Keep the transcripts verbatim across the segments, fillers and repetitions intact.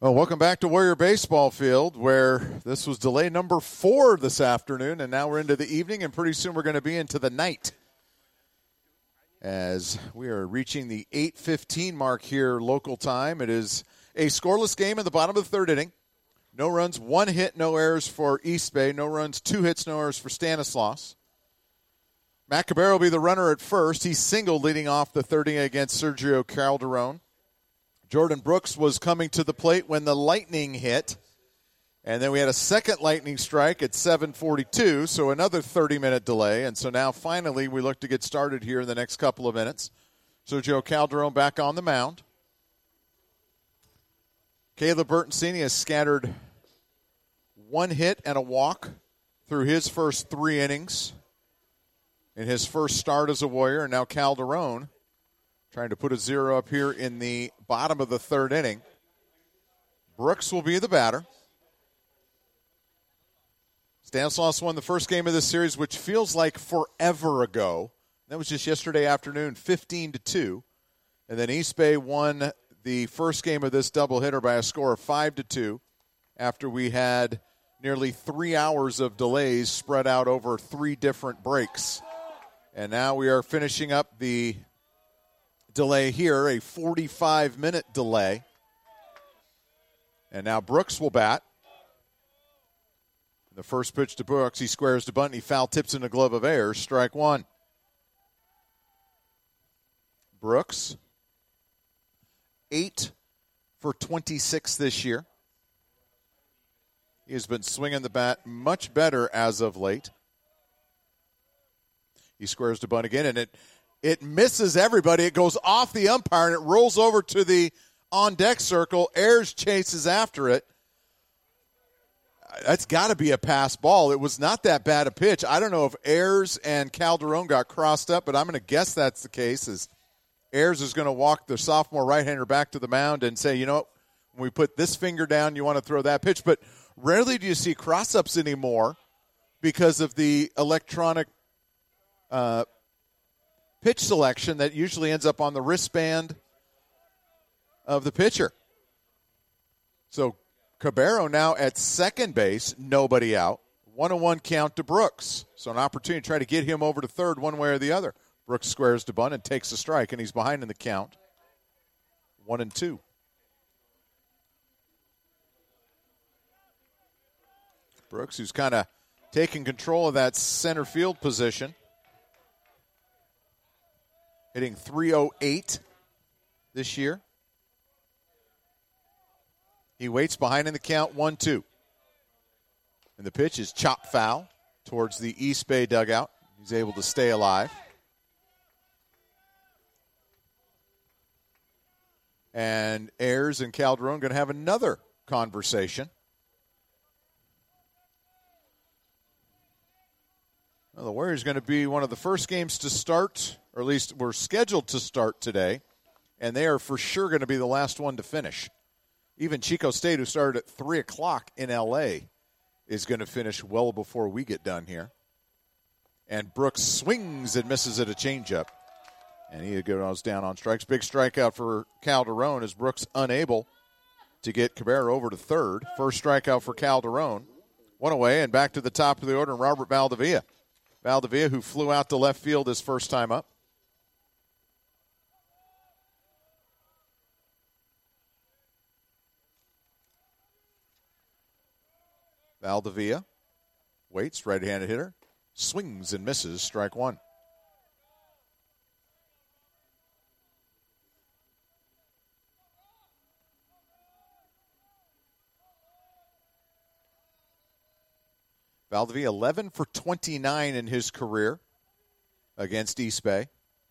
Well, welcome back to Warrior Baseball Field, where this was delay number four this afternoon, and now we're into the evening, and pretty soon we're going to be into the night as we are reaching the eight fifteen mark here local time. It is a scoreless game in the bottom of the third inning. No runs, one hit, no errors for East Bay. No runs, two hits, no errors for Stanislaus. Matt Cabrera will be the runner at first. He's single leading off the third inning against Sergio Calderon. Jordan Brooks was coming to the plate when the lightning hit. And then we had a second lightning strike at seven forty-two, so another thirty-minute delay. And so now finally we look to get started here in the next couple of minutes. Sergio Calderon back on the mound. Caleb Bertoncini has scattered one hit and a walk through his first three innings in his first start as a Warrior. And now Calderon trying to put a zero up here in the bottom of the third inning. Brooks will be the batter. Stanislaus won the first game of this series, which feels like forever ago. That was just yesterday afternoon, fifteen to two. And then East Bay won the first game of this doubleheader by a score of five to two after we had nearly three hours of delays spread out over three different breaks. And now we are finishing up the delay here, a forty-five minute delay. And now Brooks will bat. The first pitch to Brooks, he squares to bunt, and he foul tips in the glove of Ayers, strike one. Brooks, eight for twenty-six this year. He has been swinging the bat much better as of late. He squares to bunt again, and it it misses everybody. It goes off the umpire, and it rolls over to the on-deck circle. Ayers chases after it. That's got to be a pass ball. It was not that bad a pitch. I don't know if Ayers and Calderon got crossed up, but I'm going to guess that's the case. Is Ayers is going to walk the sophomore right-hander back to the mound and say, you know what, when we put this finger down, you want to throw that pitch. But rarely do you see cross-ups anymore because of the electronic uh, pitch selection that usually ends up on the wristband of the pitcher. So Cabrera now at second base, nobody out. One and one count to Brooks. So an opportunity to try to get him over to third one way or the other. Brooks squares to bunt and takes a strike, and he's behind in the count. One and two. Brooks, who's kind of taking control of that center field position. Hitting three oh eight this year. He waits behind in the count, one two. And the pitch is chopped foul towards the East Bay dugout. He's able to stay alive. And Ayers and Calderon going to have another conversation. Well, the Warriors going to be one of the first games to start, or at least we're scheduled to start today, and they are for sure going to be the last one to finish. Even Chico State, who started at three o'clock in L A, is going to finish well before we get done here. And Brooks swings and misses at a changeup. And he goes down on strikes. Big strikeout for Calderon as Brooks unable to get Cabrera over to third. First strikeout for Calderon. One away and back to the top of the order, and Robert Valdivia. Valdivia, who flew out to left field his first time up. Valdivia waits, right-handed hitter, swings and misses, strike one. Valdivia eleven for twenty-nine in his career against East Bay.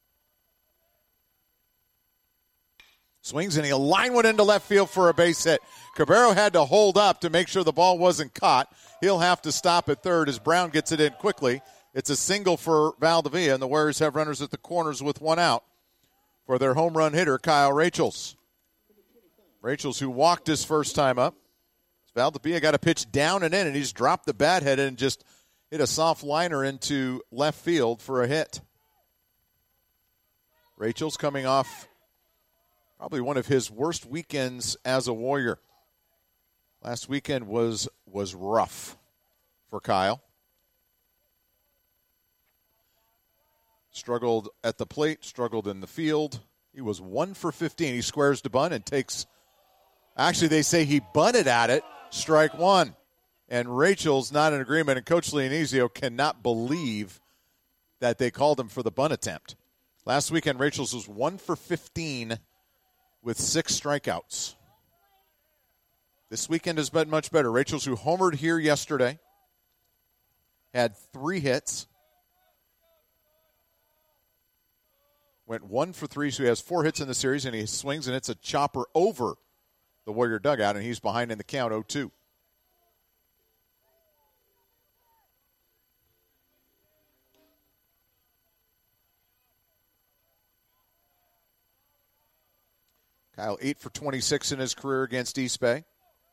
Swings and he'll line one into left field for a base hit. Cabrera had to hold up to make sure the ball wasn't caught. He'll have to stop at third as Brown gets it in quickly. It's a single for Valdivia, and the Warriors have runners at the corners with one out for their home run hitter, Kyle Rachels. Rachels, who walked his first time up. Valdivia got a pitch down and in, and he's dropped the bat head and just hit a soft liner into left field for a hit. Rachels coming off probably one of his worst weekends as a Warrior. Last weekend was was rough for Kyle. Struggled at the plate, struggled in the field. He was one for fifteen. He squares to bunt and takes, actually they say he bunted at it, strike one. And Rachel's not in agreement, and Coach Leonizio cannot believe that they called him for the bunt attempt. Last weekend, Rachel's was one for fifteen with six strikeouts. This weekend has been much better. Rachel's, who homered here yesterday, had three hits. Went one for three, so he has four hits in the series, and he swings and hits a chopper over the Warrior dugout, and he's behind in the count oh two. Kyle, eight for twenty-six in his career against East Bay.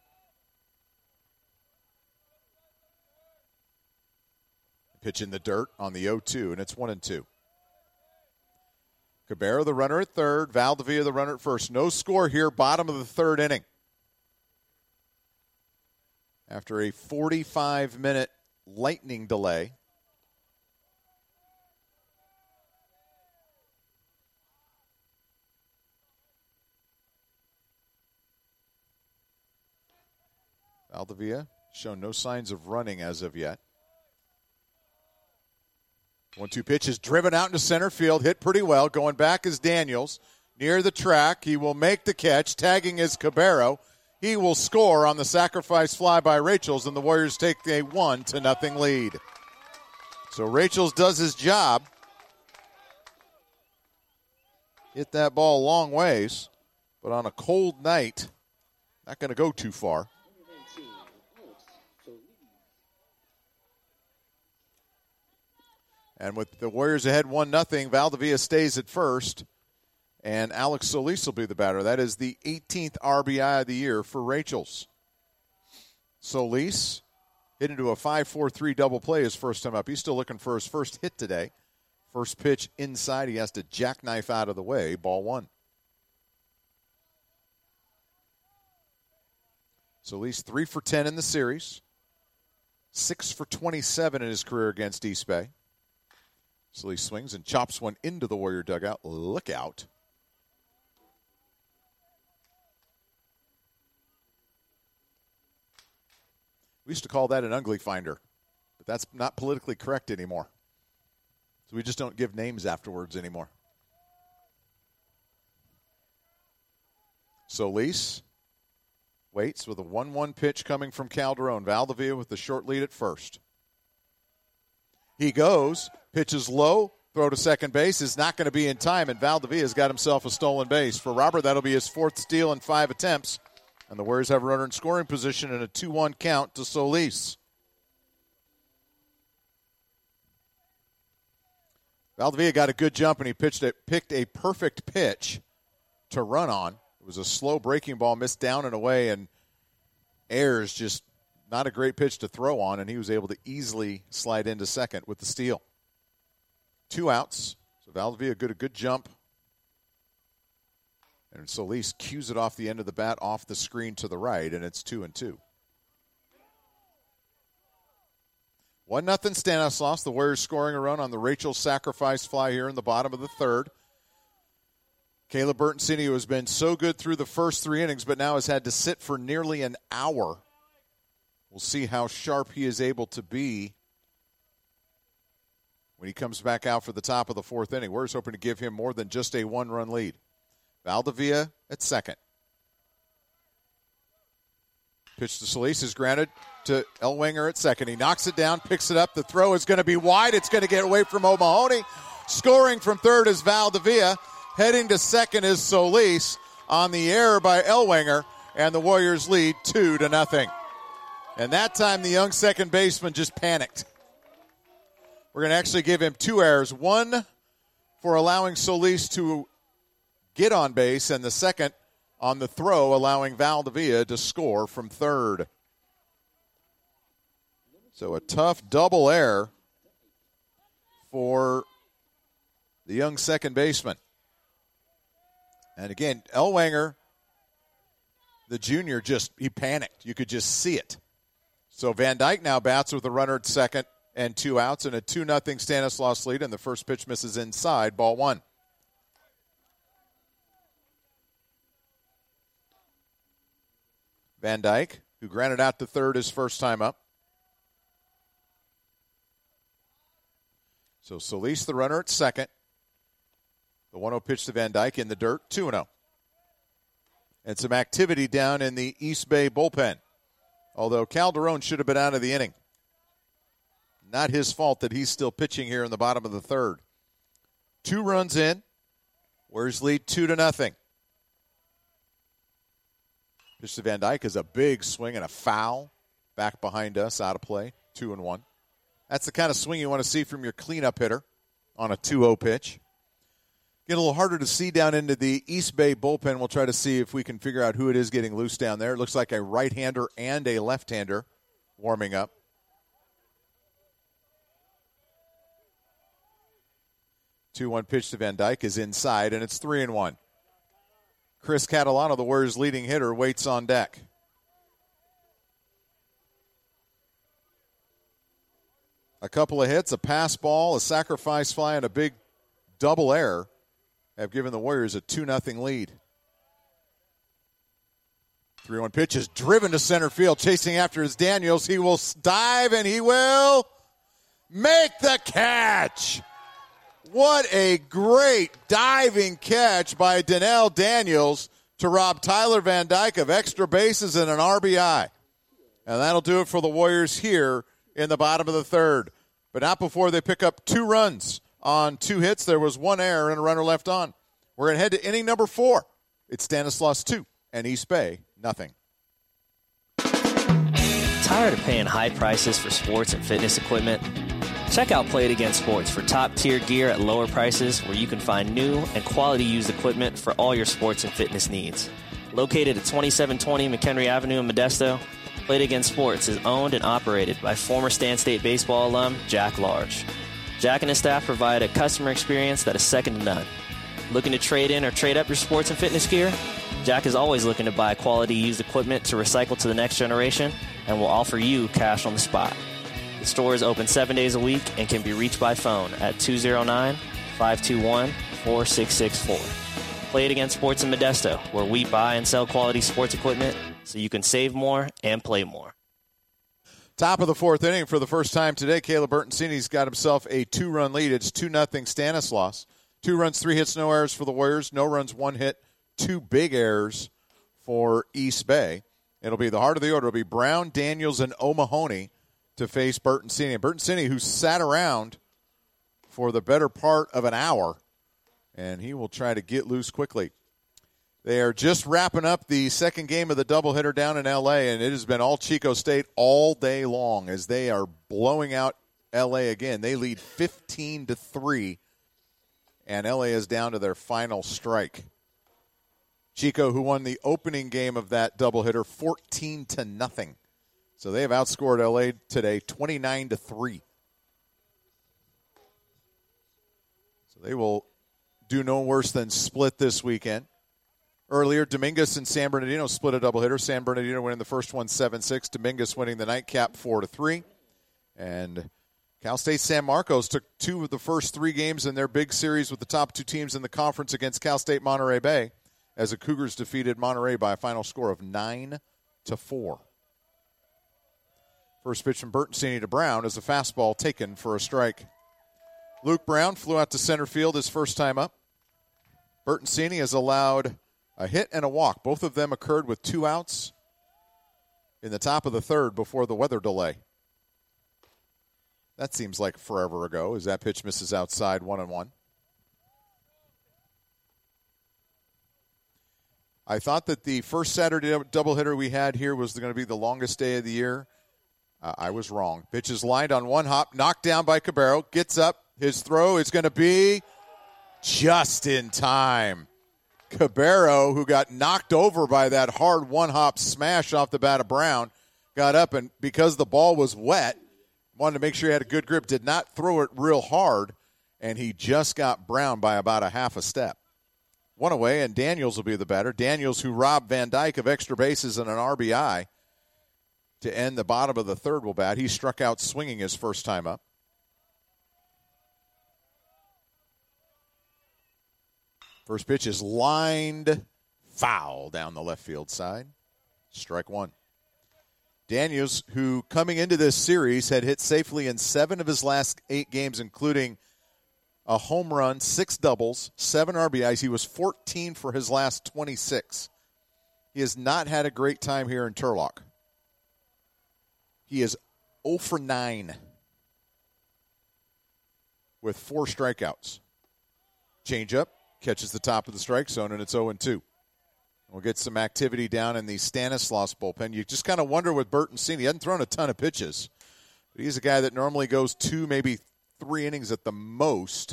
Pitch in the dirt on the oh two, and it's one and two. Cabrera, the runner at third. Valdivia, the runner at first. No score here, bottom of the third inning. After a forty-five minute lightning delay. Valdivia shown no signs of running as of yet. one two pitch is driven out into center field, hit pretty well. Going back is Daniels. Near the track, he will make the catch. Tagging is Cabrera. He will score on the sacrifice fly by Rachel's, and the Warriors take a one to nothing lead. So Rachel's does his job. Hit that ball a long ways, but on a cold night, not going to go too far. And with the Warriors ahead one nothing, Valdivia stays at first, and Alex Solis will be the batter. That is the eighteenth R B I of the year for Rachel's. Solis hit into a five four three double play his first time up. He's still looking for his first hit today. First pitch inside. He has to jackknife out of the way. Ball one. Solis three for ten in the series. six for twenty-seven in his career against East Bay. Solis swings and chops one into the Warrior dugout. Look out. We used to call that an ugly finder, but that's not politically correct anymore. So we just don't give names afterwards anymore. Solis waits with a one one pitch coming from Calderon. Valdivia with the short lead at first. He goes, pitches low, throw to second base, is not going to be in time, and Valdivia's got himself a stolen base. For Robert, that'll be his fourth steal in five attempts, and the Warriors have a runner in scoring position in a two one count to Solis. Valdivia got a good jump, and he pitched a, picked a perfect pitch to run on. It was a slow breaking ball, missed down and away, and Ayers just not a great pitch to throw on, and he was able to easily slide into second with the steal. Two outs. So Valdivia good a good jump. And Solis cues it off the end of the bat off the screen to the right, and it's two and two. One nothing Stanislaus. The Warriors scoring a run on the Rachel sacrifice fly here in the bottom of the third. Caleb Bertoncini, who has been so good through the first three innings, but now has had to sit for nearly an hour. We'll see how sharp he is able to be when he comes back out for the top of the fourth inning. We're just hoping to give him more than just a one-run lead. Valdivia at second. Pitch to Solis is granted to Ellwanger at second. He knocks it down, picks it up. The throw is going to be wide. It's going to get away from O'Mahony. Scoring from third is Valdivia. Heading to second is Solis on the error by Ellwanger, and the Warriors lead two to nothing. And that time, the young second baseman just panicked. We're going to actually give him two errors. One for allowing Solis to get on base, and the second on the throw, allowing Valdivia to score from third. So a tough double error for the young second baseman. And again, Ellwanger the junior just, he panicked. You could just see it. So Van Dyke now bats with a runner at second and two outs and a two nothing Stanislaus lead, and the first pitch misses inside, ball one. Van Dyke, who grounded out to third his first time up. So Solis, the runner at second. The one oh pitch to Van Dyke in the dirt, two and oh. And some activity down in the East Bay bullpen. Although Calderon should have been out of the inning. Not his fault that he's still pitching here in the bottom of the third. Two runs in. Warriors lead two to nothing. Pitch to Van Dyke is a big swing and a foul. Back behind us, out of play, two and one. That's the kind of swing you want to see from your cleanup hitter on a two oh pitch. Get a little harder to see down into the East Bay bullpen. We'll try to see if we can figure out who it is getting loose down there. It looks like a right-hander and a left-hander warming up. two one pitch to Van Dyke is inside, and it's three and one. Chris Catalano, the Warriors' leading hitter, waits on deck. A couple of hits, a pass ball, a sacrifice fly, and a big double error have given the Warriors a two nothing lead. three one pitch is driven to center field. Chasing after is Daniels. He will dive, and he will make the catch. What a great diving catch by Donnell Daniels to rob Tyler Van Dyke of extra bases and an R B I. And that'll do it for the Warriors here in the bottom of the third. But not before they pick up two runs on two hits. There was one error and a runner left on. We're going to head to inning number four. It's Stanislaus two and East Bay nothing. Tired of paying high prices for sports and fitness equipment? Check out Play It Again Sports for top-tier gear at lower prices where you can find new and quality used equipment for all your sports and fitness needs. Located at twenty-seven twenty McHenry Avenue in Modesto, Play It Again Sports is owned and operated by former Stan State baseball alum Jack Large. Jack and his staff provide a customer experience that is second to none. Looking to trade in or trade up your sports and fitness gear? Jack is always looking to buy quality used equipment to recycle to the next generation and will offer you cash on the spot. The store is open seven days a week and can be reached by phone at two oh nine, five two one, four six six four. Play It Again Sports in Modesto, where we buy and sell quality sports equipment so you can save more and play more. Top of the fourth inning for the first time today. Caleb Bertoncini's got himself a two-run lead. It's two nothing Stanislaus. Two runs, three hits, no errors for the Warriors. No runs, one hit, two big errors for East Bay. It'll be the heart of the order. It'll be Brown, Daniels, and O'Mahony to face Bertoncini. Bertoncini, who sat around for the better part of an hour, and he will try to get loose quickly. They are just wrapping up the second game of the doubleheader down in L A, and it has been all Chico State all day long as they are blowing out L A again. They lead fifteen to three, and L A is down to their final strike. Chico, who won the opening game of that doubleheader fourteen to nothing. So they have outscored L A today twenty-nine to three. So they will do no worse than split this weekend. Earlier, Dominguez and San Bernardino split a doublehitter. San Bernardino winning the first one seven six. Dominguez winning the nightcap four to three. And Cal State San Marcos took two of the first three games in their big series with the top two teams in the conference against Cal State Monterey Bay as the Cougars defeated Monterey by a final score of nine to four. First pitch from Bertoncini to Brown is a fastball taken for a strike. Luke Brown flew out to center field his first time up. Bertoncini has allowed a hit and a walk. Both of them occurred with two outs in the top of the third before the weather delay. That seems like forever ago as that pitch misses outside one and one. I thought that the first Saturday doubleheader we had here was going to be the longest day of the year. Uh, I was wrong. Pitch is lined on one hop, knocked down by Cabero, gets up. His throw is going to be just in time. Cabero, who got knocked over by that hard one-hop smash off the bat of Brown, got up, and because the ball was wet, wanted to make sure he had a good grip, did not throw it real hard, and he just got Brown by about a half a step. one away, and Daniels will be the batter. Daniels, who robbed Van Dyke of extra bases and an R B I to end the bottom of the third, will bat. He struck out swinging his first time up. First pitch is lined foul down the left field side. Strike one. Daniels, who coming into this series had hit safely in seven of his last eight games, including a home run, six doubles, seven R B Is. He was fourteen for his last twenty-six. He has not had a great time here in Turlock. He is oh for nine with four strikeouts. Changeup catches the top of the strike zone, and it's oh and two. We'll get some activity down in the Stanislaus bullpen. You just kind of wonder with Bertoncini. He hasn't thrown a ton of pitches, but he's a guy that normally goes two, maybe three innings at the most.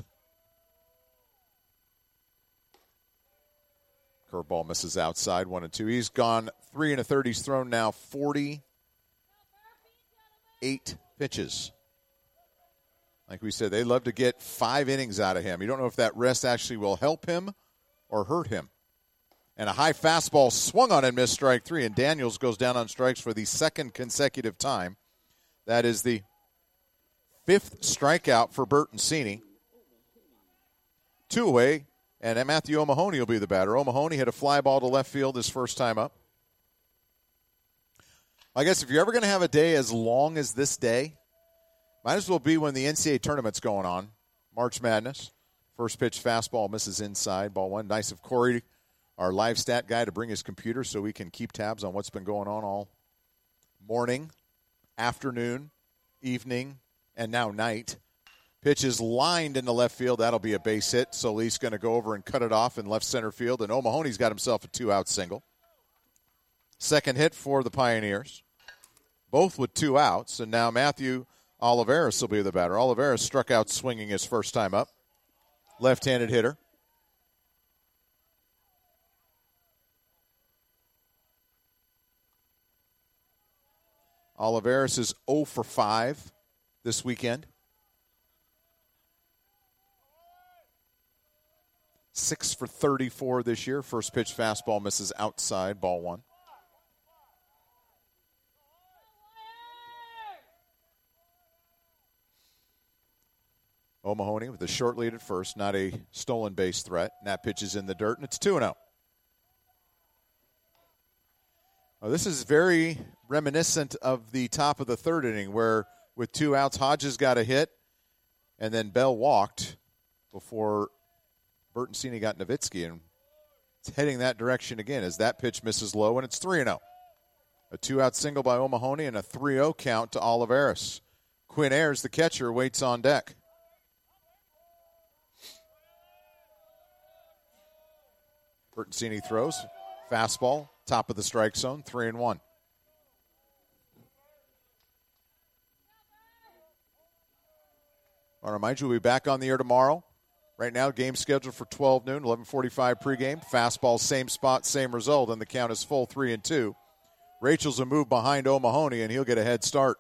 Curveball misses outside, one and two. He's gone three and a third. He's thrown now forty-eight pitches. Like we said, they love to get five innings out of him. You don't know if that rest actually will help him or hurt him. And a high fastball swung on and missed, strike three. And Daniels goes down on strikes for the second consecutive time. That is the fifth strikeout for Bertoncini. Two away, and Matthew O'Mahony will be the batter. O'Mahony hit a fly ball to left field his first time up. I guess if you're ever going to have a day as long as this day, might as well be when the N C double A tournament's going on. March Madness. First pitch fastball misses inside, ball one. Nice of Corey, our live stat guy, to bring his computer so we can keep tabs on what's been going on all morning, afternoon, evening, and now night. Pitch is lined into left field. That'll be a base hit. Solis going to go over and cut it off in left center field, and O'Mahony's got himself a two-out single. Second hit for the Pioneers, both with two outs, and now Matthew Olivares will be the batter. Olivares struck out swinging his first time up. Left-handed hitter. Olivares is oh for five this weekend. six for thirty-four this year. First pitch fastball misses outside, ball one. O'Mahony with a short lead at first, not a stolen base threat. And that pitch is in the dirt, and it's two and oh. Well, this is very reminiscent of the top of the third inning where with two outs, Hodges got a hit, and then Bell walked before Bertoncini got Nowitzki, and it's heading that direction again as that pitch misses low, and it's three and oh. A two-out single by O'Mahony and a three oh count to Olivares. Quinn Ayers, the catcher, waits on deck. Bertoncini throws. Fastball, top of the strike zone, three and one. I'll remind you, we'll be back on the air tomorrow. Right now, game scheduled for twelve noon, eleven forty-five pregame. Fastball, same spot, same result, and the count is full, three and two. Rachel's a move behind O'Mahony, and he'll get a head start.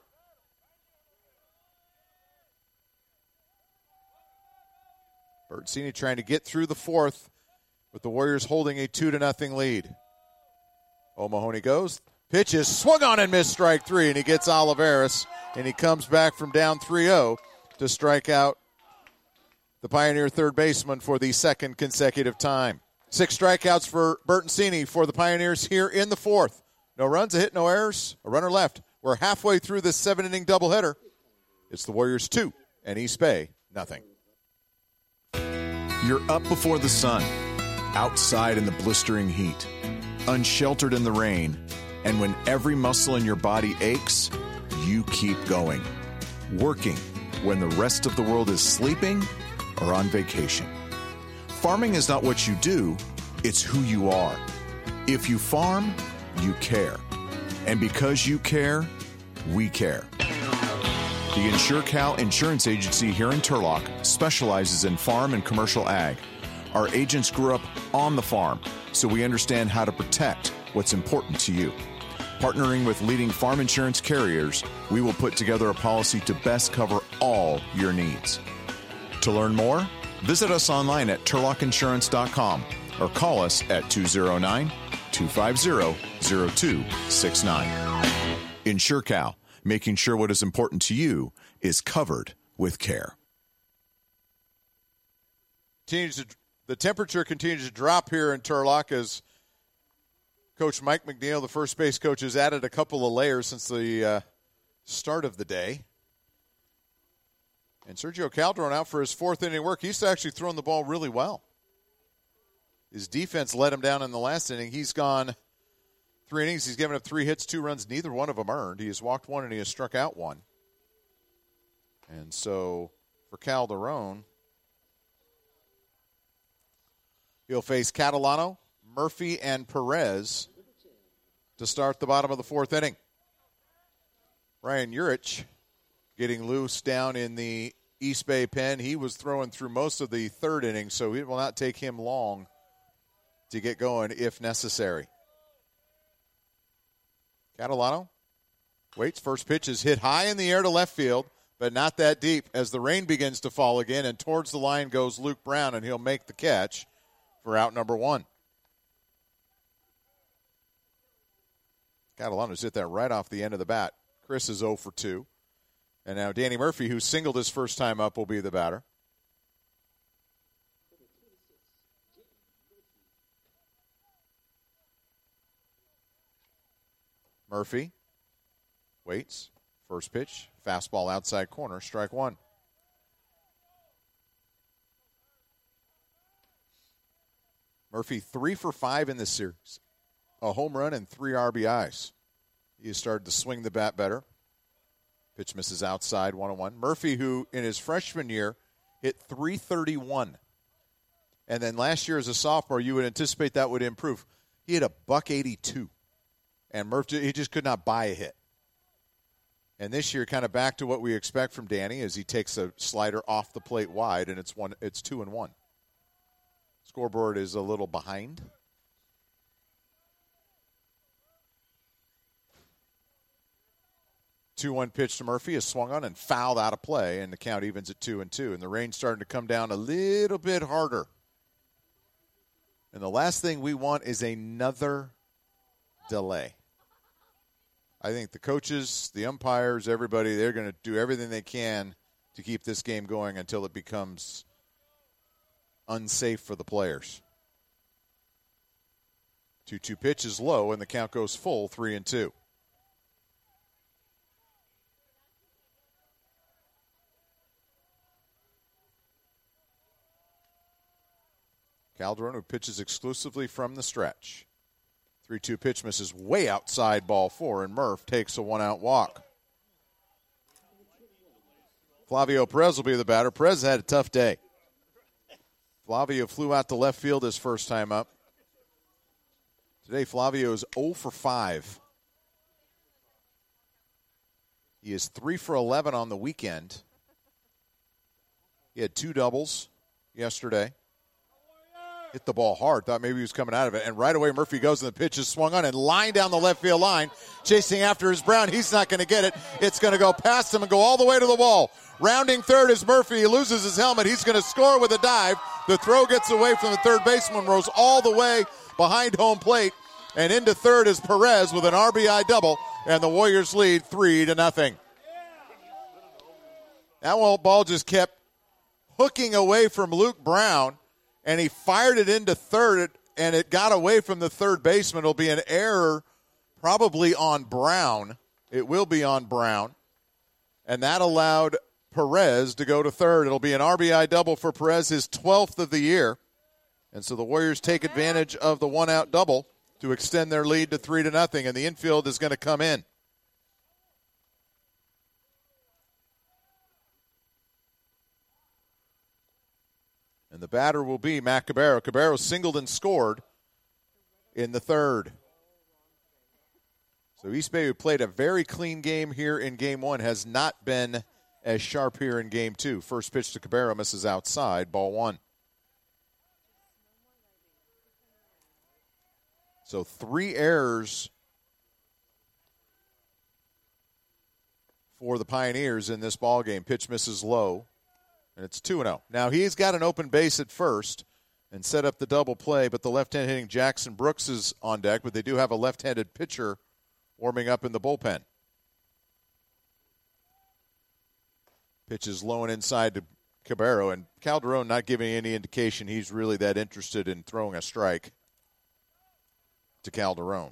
Bertoncini trying to get through the fourth, with the Warriors holding a two to nothing lead. O'Mahony goes. Pitch is swung on and missed, strike three, and he gets Olivares, and he comes back from down three oh to strike out the Pioneer third baseman for the second consecutive time. Six strikeouts for Bertoncini for the Pioneers here in the fourth. No runs, a hit, no errors, a runner left. We're halfway through this seven-inning doubleheader. It's the Warriors two and East Bay nothing. You're up before the sun, outside in the blistering heat, unsheltered in the rain, and when every muscle in your body aches, you keep going. Working when the rest of the world is sleeping or on vacation. Farming is not what you do, it's who you are. If you farm, you care. And because you care, we care. The InsureCal Insurance Agency here in Turlock specializes in farm and commercial ag. Our agents grew up on the farm, so we understand how to protect what's important to you. Partnering with leading farm insurance carriers, we will put together a policy to best cover all your needs. To learn more, visit us online at turlock insurance dot com or call us at two oh nine, two five zero, zero two six nine. InsureCal, making sure what is important to you is covered with care. Continues to, the temperature continues to drop here in Turlock as Coach Mike McNeil, the first base coach, has added a couple of layers since the uh, start of the day. And Sergio Calderon out for his fourth inning work. He's actually thrown the ball really well. His defense let him down in the last inning. He's gone three innings. He's given up three hits, two runs. Neither one of them earned. He has walked one and he has struck out one. And so for Calderon, he'll face Catalano, Murphy, and Perez to start the bottom of the fourth inning. Ryan Urich getting loose down in the East Bay pen. He was throwing through most of the third inning, so it will not take him long to get going if necessary. Catalano waits. First pitch is hit high in the air to left field, but not that deep as the rain begins to fall again, and towards the line goes Luke Brown, and he'll make the catch for out number one. Catalano's hit that right off the end of the bat. Chris is oh for two. And now Danny Murphy, who singled his first time up, will be the batter. Murphy waits. First pitch, fastball outside corner, strike one. Murphy three for five in this series. A home run and three R B Is. He has started to swing the bat better. Pitch misses outside, one oh one. Murphy, who in his freshman year hit three thirty-one. And then last year as a sophomore, you would anticipate that would improve. He hit a buck eighty-two. And Murphy, he just could not buy a hit. And this year, kind of back to what we expect from Danny as he takes a slider off the plate wide, and it's one, it's two and one. Scoreboard is a little behind. two one pitch to Murphy is swung on and fouled out of play, and the count evens at two and two. And the rain's starting to come down a little bit harder. And the last thing we want is another delay. I think the coaches, the umpires, everybody, they're going to do everything they can to keep this game going until it becomes unsafe for the players. two two pitch is low, and the count goes full, three and two. Calderon, who pitches exclusively from the stretch. three two pitch misses way outside ball four, and Murph takes a one-out walk. Flavio Perez will be the batter. Perez had a tough day. Flavio flew out to left field his first time up. Today, Flavio is oh for five. He is three for eleven on the weekend. He had two doubles yesterday. Hit the ball hard. Thought maybe he was coming out of it. And right away, Murphy goes and the pitch is swung on and lined down the left field line. Chasing after is Brown. He's not going to get it. It's going to go past him and go all the way to the wall. Rounding third is Murphy. He loses his helmet. He's going to score with a dive. The throw gets away from the third baseman. Rolls all the way behind home plate. And into third is Perez with an R B I double. And the Warriors lead three to nothing. That ball just kept hooking away from Luke Brown. And he fired it into third, and it got away from the third baseman. It'll be an error probably on Brown. It will be on Brown. And that allowed Perez to go to third. It'll be an R B I double for Perez, his twelfth of the year. And so the Warriors take advantage of the one-out double to extend their lead to three to nothing, and the infield is going to come in. And the batter will be Matt Cabarro. Cabarro singled and scored in the third. So East Bay, who played a very clean game here in game one, has not been as sharp here in game two. First pitch to Cabarro misses outside, ball one. So three errors for the Pioneers in this ball game. Pitch misses low. And it's two and oh. Now, he's got an open base at first, and set up the double play, but the left-hand hitting Jackson Brooks is on deck, but they do have a left-handed pitcher warming up in the bullpen. Pitch is low and inside to Cabrera, and Calderon not giving any indication he's really that interested in throwing a strike to Calderon.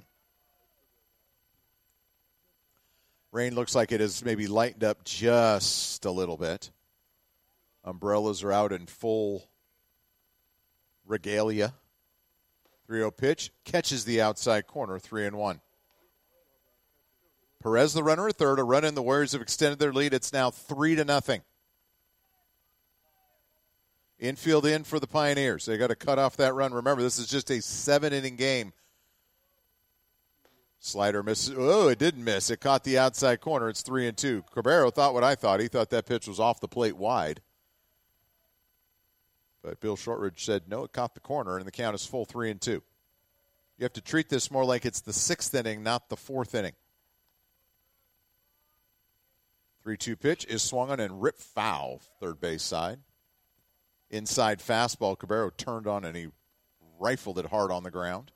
Rain looks like it has maybe lightened up just a little bit. Umbrellas are out in full regalia. three oh pitch, catches the outside corner, three and one. Perez, the runner at third, a run in. The Warriors have extended their lead. It's now three to nothing. Infield in for the Pioneers. They got to cut off that run. Remember, this is just a seven-inning game. Slider misses. Oh, it didn't miss. It caught the outside corner. It's three and two. Cabrera thought what I thought. He thought that pitch was off the plate wide. But Bill Shortridge said, no, it caught the corner, and the count is full three and two. You have to treat this more like it's the sixth inning, not the fourth inning. three two pitch is swung on and ripped foul, third base side. Inside fastball, Cabrera turned on and he rifled it hard on the ground.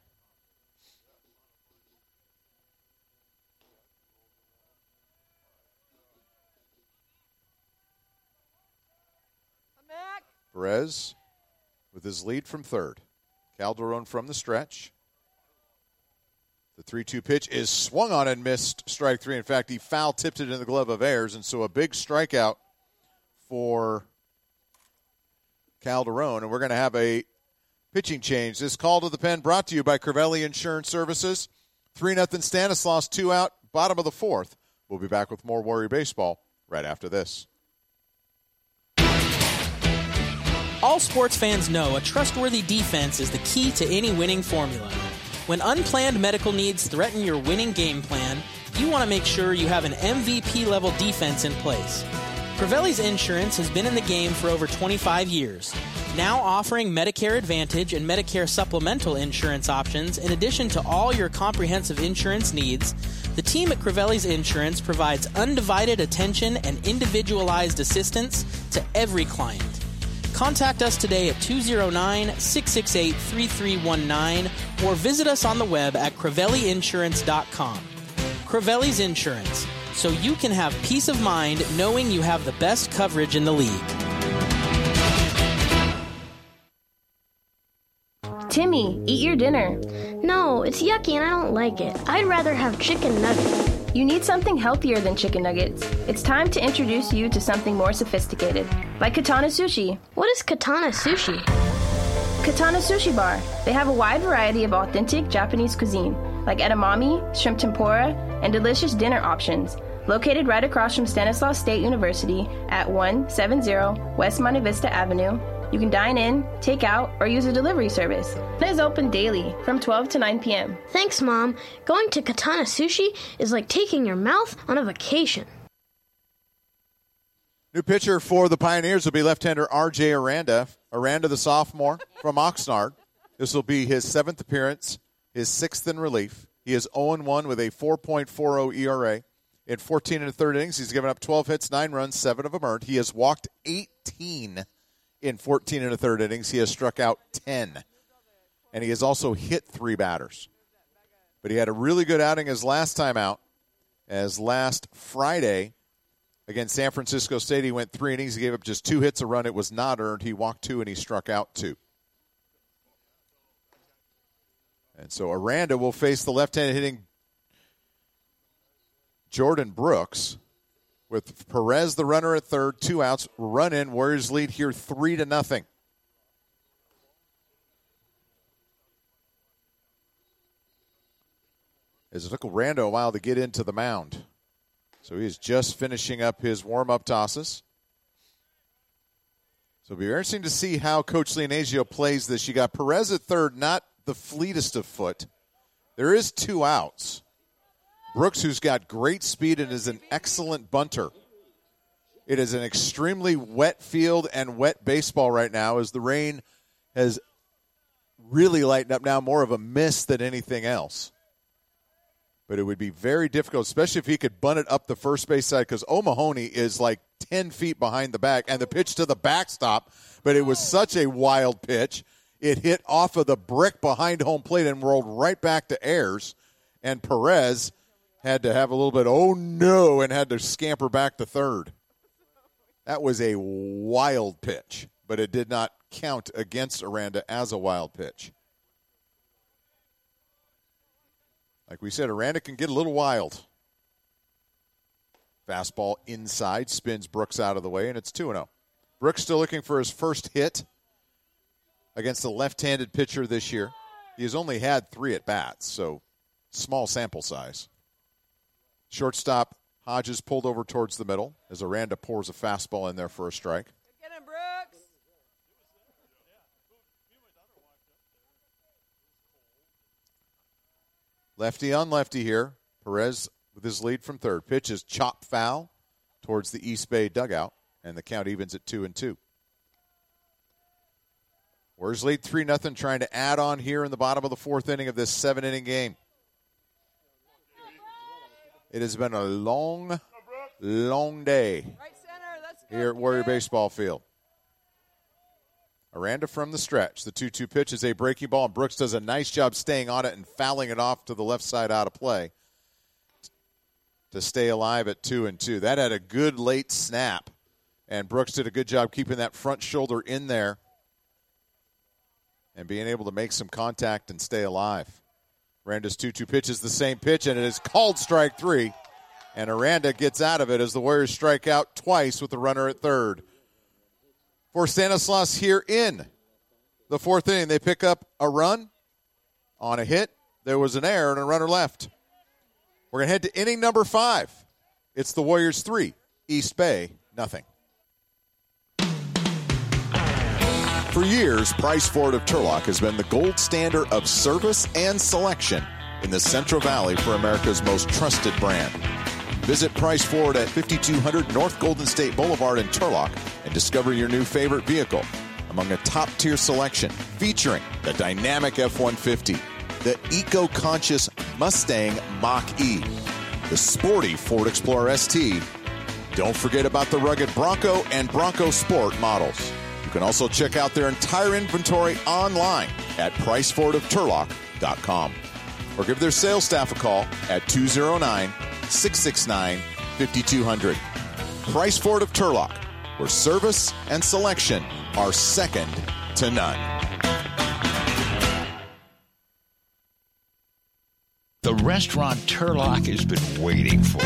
Perez with his lead from third. Calderon from the stretch. The three two pitch is swung on and missed strike three. In fact, he foul tipped it in the glove of Ayers, and so a big strikeout for Calderon. And we're going to have a pitching change. This call to the pen brought to you by Crivelli Insurance Services. three nothing Stanislaus, two out, bottom of the fourth. We'll be back with more Warrior Baseball right after this. All sports fans know a trustworthy defense is the key to any winning formula. When unplanned medical needs threaten your winning game plan, you want to make sure you have an M V P-level defense in place. Crivelli's Insurance has been in the game for over twenty-five years, now offering Medicare Advantage and Medicare supplemental insurance options in addition to all your comprehensive insurance needs. The team at Crivelli's Insurance provides undivided attention and individualized assistance to every client. Contact us today at two oh nine, six six eight, three three one nine or visit us on the web at crivelli insurance dot com. Crivelli's Insurance, so you can have peace of mind knowing you have the best coverage in the league. Timmy, eat your dinner. No, it's yucky and I don't like it. I'd rather have chicken nuggets. You need something healthier than chicken nuggets. It's time to introduce you to something more sophisticated, like Katana Sushi. What is Katana Sushi? Katana Sushi Bar. They have a wide variety of authentic Japanese cuisine, like edamame, shrimp tempura, and delicious dinner options. Located right across from Stanislaus State University at one seventy West Monte Vista Avenue, you can dine in, take out, or use a delivery service. It is open daily from twelve to nine p.m. Thanks, Mom. Going to Katana Sushi is like taking your mouth on a vacation. New pitcher for the Pioneers will be left-hander R J Aranda. Aranda, the sophomore from Oxnard. This will be his seventh appearance, his sixth in relief. He is oh and one with a four point four oh E R A. In fourteen and a third innings, he's given up twelve hits, nine runs, seven of them earned. He has walked eighteen in fourteen and a third innings. He has struck out ten. And he has also hit three batters. But he had a really good outing his last time out, as last Friday against San Francisco State, he went three innings. He gave up just two hits, a run. It was not earned. He walked two, and he struck out two. And so Aranda will face the left-handed hitting Jordan Brooks with Perez, the runner, at third, two outs, run in. Warriors lead here three to nothing. As it took Aranda a while to get into the mound. So he is just finishing up his warm-up tosses. So it'll be interesting to see how Coach Leonasio plays this. You got Perez at third, not the fleetest of foot. There is two outs. Brooks, who's got great speed and is an excellent bunter. It is an extremely wet field and wet baseball right now as the rain has really lightened up now, more of a mist than anything else. But it would be very difficult, especially if he could bunt it up the first base side, because O'Mahony is like ten feet behind the back, and the pitch to the backstop, but it was such a wild pitch. It hit off of the brick behind home plate and rolled right back to Ayers. And Perez had to have a little bit, oh no, and had to scamper back to third. That was a wild pitch, but it did not count against Aranda as a wild pitch. Like we said, Aranda can get a little wild. Fastball inside, spins Brooks out of the way, and it's two and oh. Brooks still looking for his first hit against a left-handed pitcher this year. He has only had three at-bats, so small sample size. Shortstop Hodges pulled over towards the middle as Aranda pours a fastball in there for a strike. Get him, Brooks! Lefty on lefty here. Perez with his lead from third. Pitch is chopped foul towards the East Bay dugout, and the count evens at two and two. Warriors lead three nothing, trying to add on here in the bottom of the fourth inning of this seven-inning game. It has been a long, long day here at Warrior Baseball Field. Aranda from the stretch. The two two pitch is a breaking ball, and Brooks does a nice job staying on it and fouling it off to the left side out of play to stay alive at two and two. That had a good late snap, and Brooks did a good job keeping that front shoulder in there and being able to make some contact and stay alive. Aranda's two two pitch is the same pitch, and it is called strike three. And Aranda gets out of it as the Warriors strike out twice with the runner at third. For Stanislaus here in the fourth inning, they pick up a run on a hit. There was an error and a runner left. We're going to head to inning number five. It's the Warriors three, East Bay nothing. For years, Price Ford of Turlock has been the gold standard of service and selection in the Central Valley for America's most trusted brand. Visit Price Ford at fifty-two hundred North Golden State Boulevard in Turlock and discover your new favorite vehicle among a top-tier selection featuring the dynamic F one fifty, the eco-conscious Mustang Mach-E, the sporty Ford Explorer S T. Don't forget about the rugged Bronco and Bronco Sport models. You can also check out their entire inventory online at price ford of turlock dot com or give their sales staff a call at two oh nine, six six nine, five two zero zero. Price Ford of Turlock, where service and selection are second to none. The restaurant Turlock has been waiting for.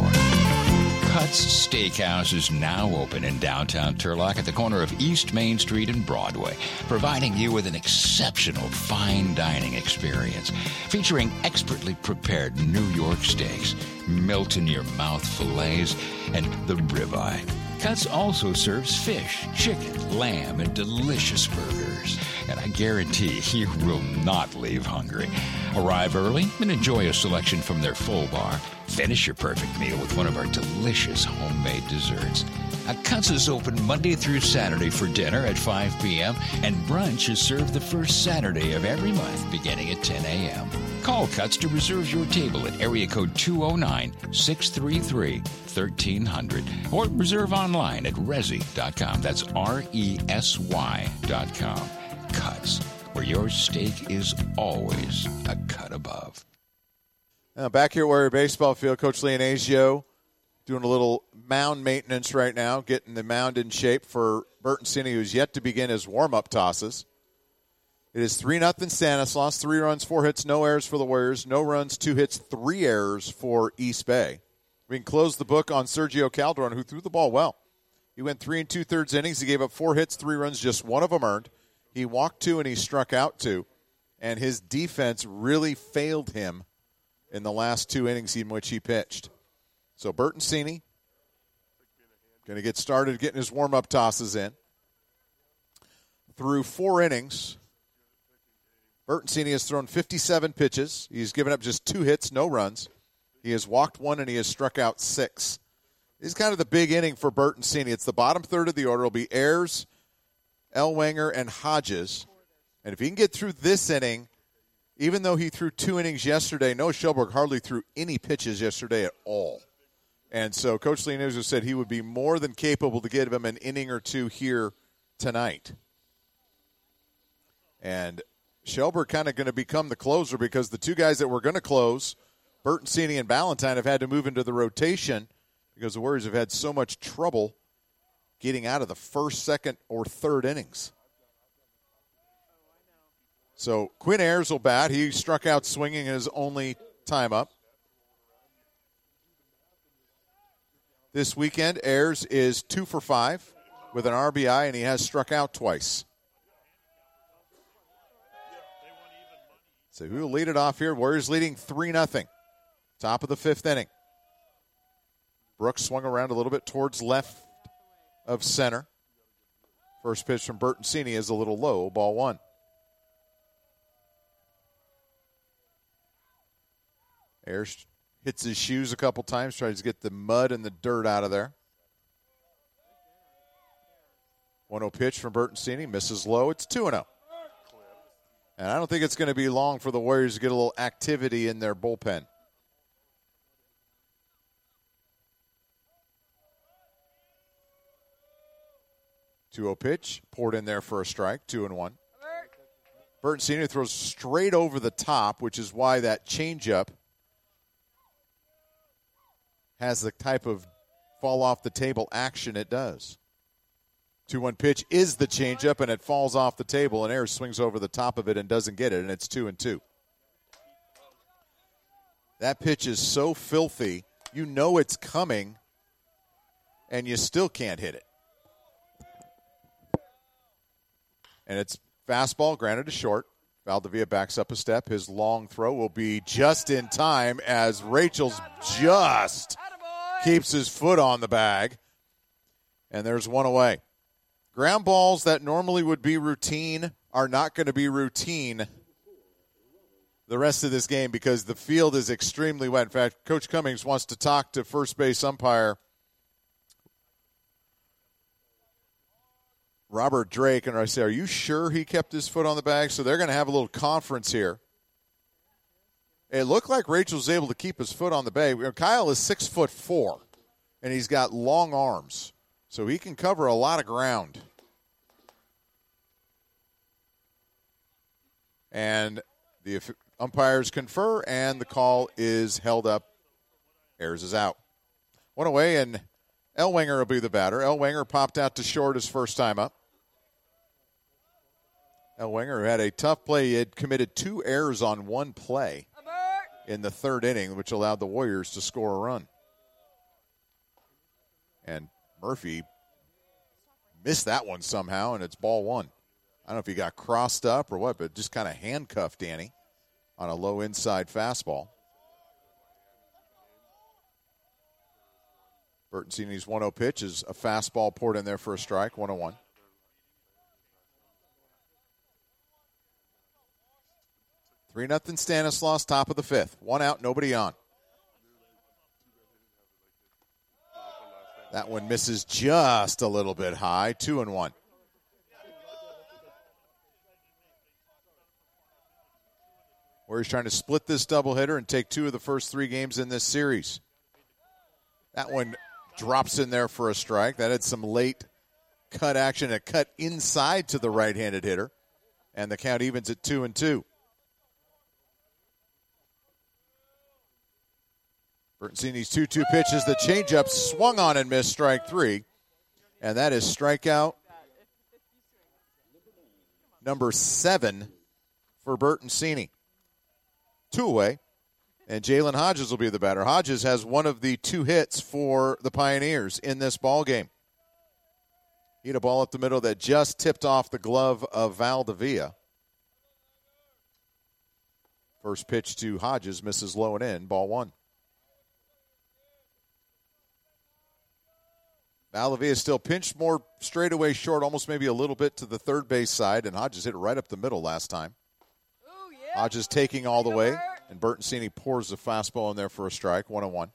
Cuts Steakhouse is now open in downtown Turlock at the corner of East Main Street and Broadway, providing you with an exceptional fine dining experience featuring expertly prepared New York steaks, melt-in-your-mouth fillets, and the ribeye. Cuts also serves fish, chicken, lamb, and delicious burgers. And I guarantee you will not leave hungry. Arrive early and enjoy a selection from their full bar. Finish your perfect meal with one of our delicious homemade desserts. A Cuts is open Monday through Saturday for dinner at five p.m. and brunch is served the first Saturday of every month beginning at ten a.m. Call Cuts to reserve your table at area code two oh nine, six three three, one three zero zero or reserve online at resi dot com. That's R E S Y dot com. Cuts, where your steak is always a cut above. Now back here at Warrior Baseball Field, Coach Leonasio doing a little mound maintenance right now, getting the mound in shape for Burton Cini, who's yet to begin his warm-up tosses. It is three nothing Stanislaus, three runs, four hits, no errors for the Warriors, no runs, two hits, three errors for East Bay. We can close the book on Sergio Calderon, who threw the ball well. He went three and two-thirds innings. He gave up four hits, three runs, just one of them earned. He walked two and he struck out two, and his defense really failed him in the last two innings in which he pitched. So Burton Cini going to get started getting his warm-up tosses in. Through four innings, Burton Cini has thrown fifty-seven pitches. He's given up just two hits, no runs. He has walked one, and he has struck out six. This is kind of the big inning for Burton Cini. It's the bottom third of the order. It'll be Ayers, Ellwanger, and Hodges. And if he can get through this inning, even though he threw two innings yesterday, Noah Shelberg hardly threw any pitches yesterday at all. And so Coach Leonasio said he would be more than capable to give him an inning or two here tonight. And Shelburne kind of going to become the closer because the two guys that were going to close, Bertoncini and Ballantyne, have had to move into the rotation because the Warriors have had so much trouble getting out of the first, second, or third innings. So Quinn Ayers will bat. He struck out swinging his only time up. This weekend, Ayers is two for five with an R B I, and he has struck out twice. So who will lead it off here? Warriors leading three nothing. Top of the fifth inning. Brooks swung around a little bit towards left of center. First pitch from Bertoncini is a little low, ball one. Ayers hits his shoes a couple times, tries to get the mud and the dirt out of there. one oh pitch from Bertoncini, misses low. It's two and oh. And I don't think it's going to be long for the Warriors to get a little activity in their bullpen. two oh pitch, poured in there for a strike, two and one. Bertoncini throws straight over the top, which is why that changeup has the type of fall off the table action it does. two one pitch is the changeup, and it falls off the table, and Ayers swings over the top of it and doesn't get it, and it's two and two. That pitch is so filthy, you know it's coming, and you still can't hit it. And it's fastball, granted to short. Valdivia backs up a step. His long throw will be just in time as Rachel's just keeps his foot on the bag. And there's one away. Ground balls that normally would be routine are not going to be routine the rest of this game because the field is extremely wet. In fact, Coach Cummings wants to talk to first base umpire Robert Drake, and I say, are you sure he kept his foot on the bag? So they're going to have a little conference here. It looked like Rachel was able to keep his foot on the bag. Kyle is six foot four, and he's got long arms, so he can cover a lot of ground. And the umpires confer, and the call is held up. Ayers is out. One away, and Ellwanger will be the batter. Ellwanger popped out to short his first time up. Ellwanger had a tough play. He had committed two errors on one play in the third inning, which allowed the Warriors to score a run. And Murphy missed that one somehow, and it's ball one. I don't know if he got crossed up or what, but just kind of handcuffed Danny on a low inside fastball. Bertoncini's one oh pitch is a fastball poured in there for a strike, one oh one. three nothing Stanislaus, top of the fifth. One out, nobody on. That one misses just a little bit high, two and one. Warriors trying to split this doubleheader and take two of the first three games in this series. That one drops in there for a strike. That had some late cut action, a cut inside to the right-handed hitter, and the count evens at two and two. Bertoncini's two two pitches, the changeup swung on and missed, strike three, and that is strikeout number seven for Bertoncini. Two away. And Jalen Hodges will be the batter. Hodges has one of the two hits for the Pioneers in this ball game. He had a ball up the middle that just tipped off the glove of Valdivia. First pitch to Hodges, misses low and in, ball one. Valdivia is still pinched more straightaway short, almost maybe a little bit to the third base side, and Hodges hit it right up the middle last time. Ooh, yeah. Hodges taking all the way. And Bertoncini pours the fastball in there for a strike, one and one.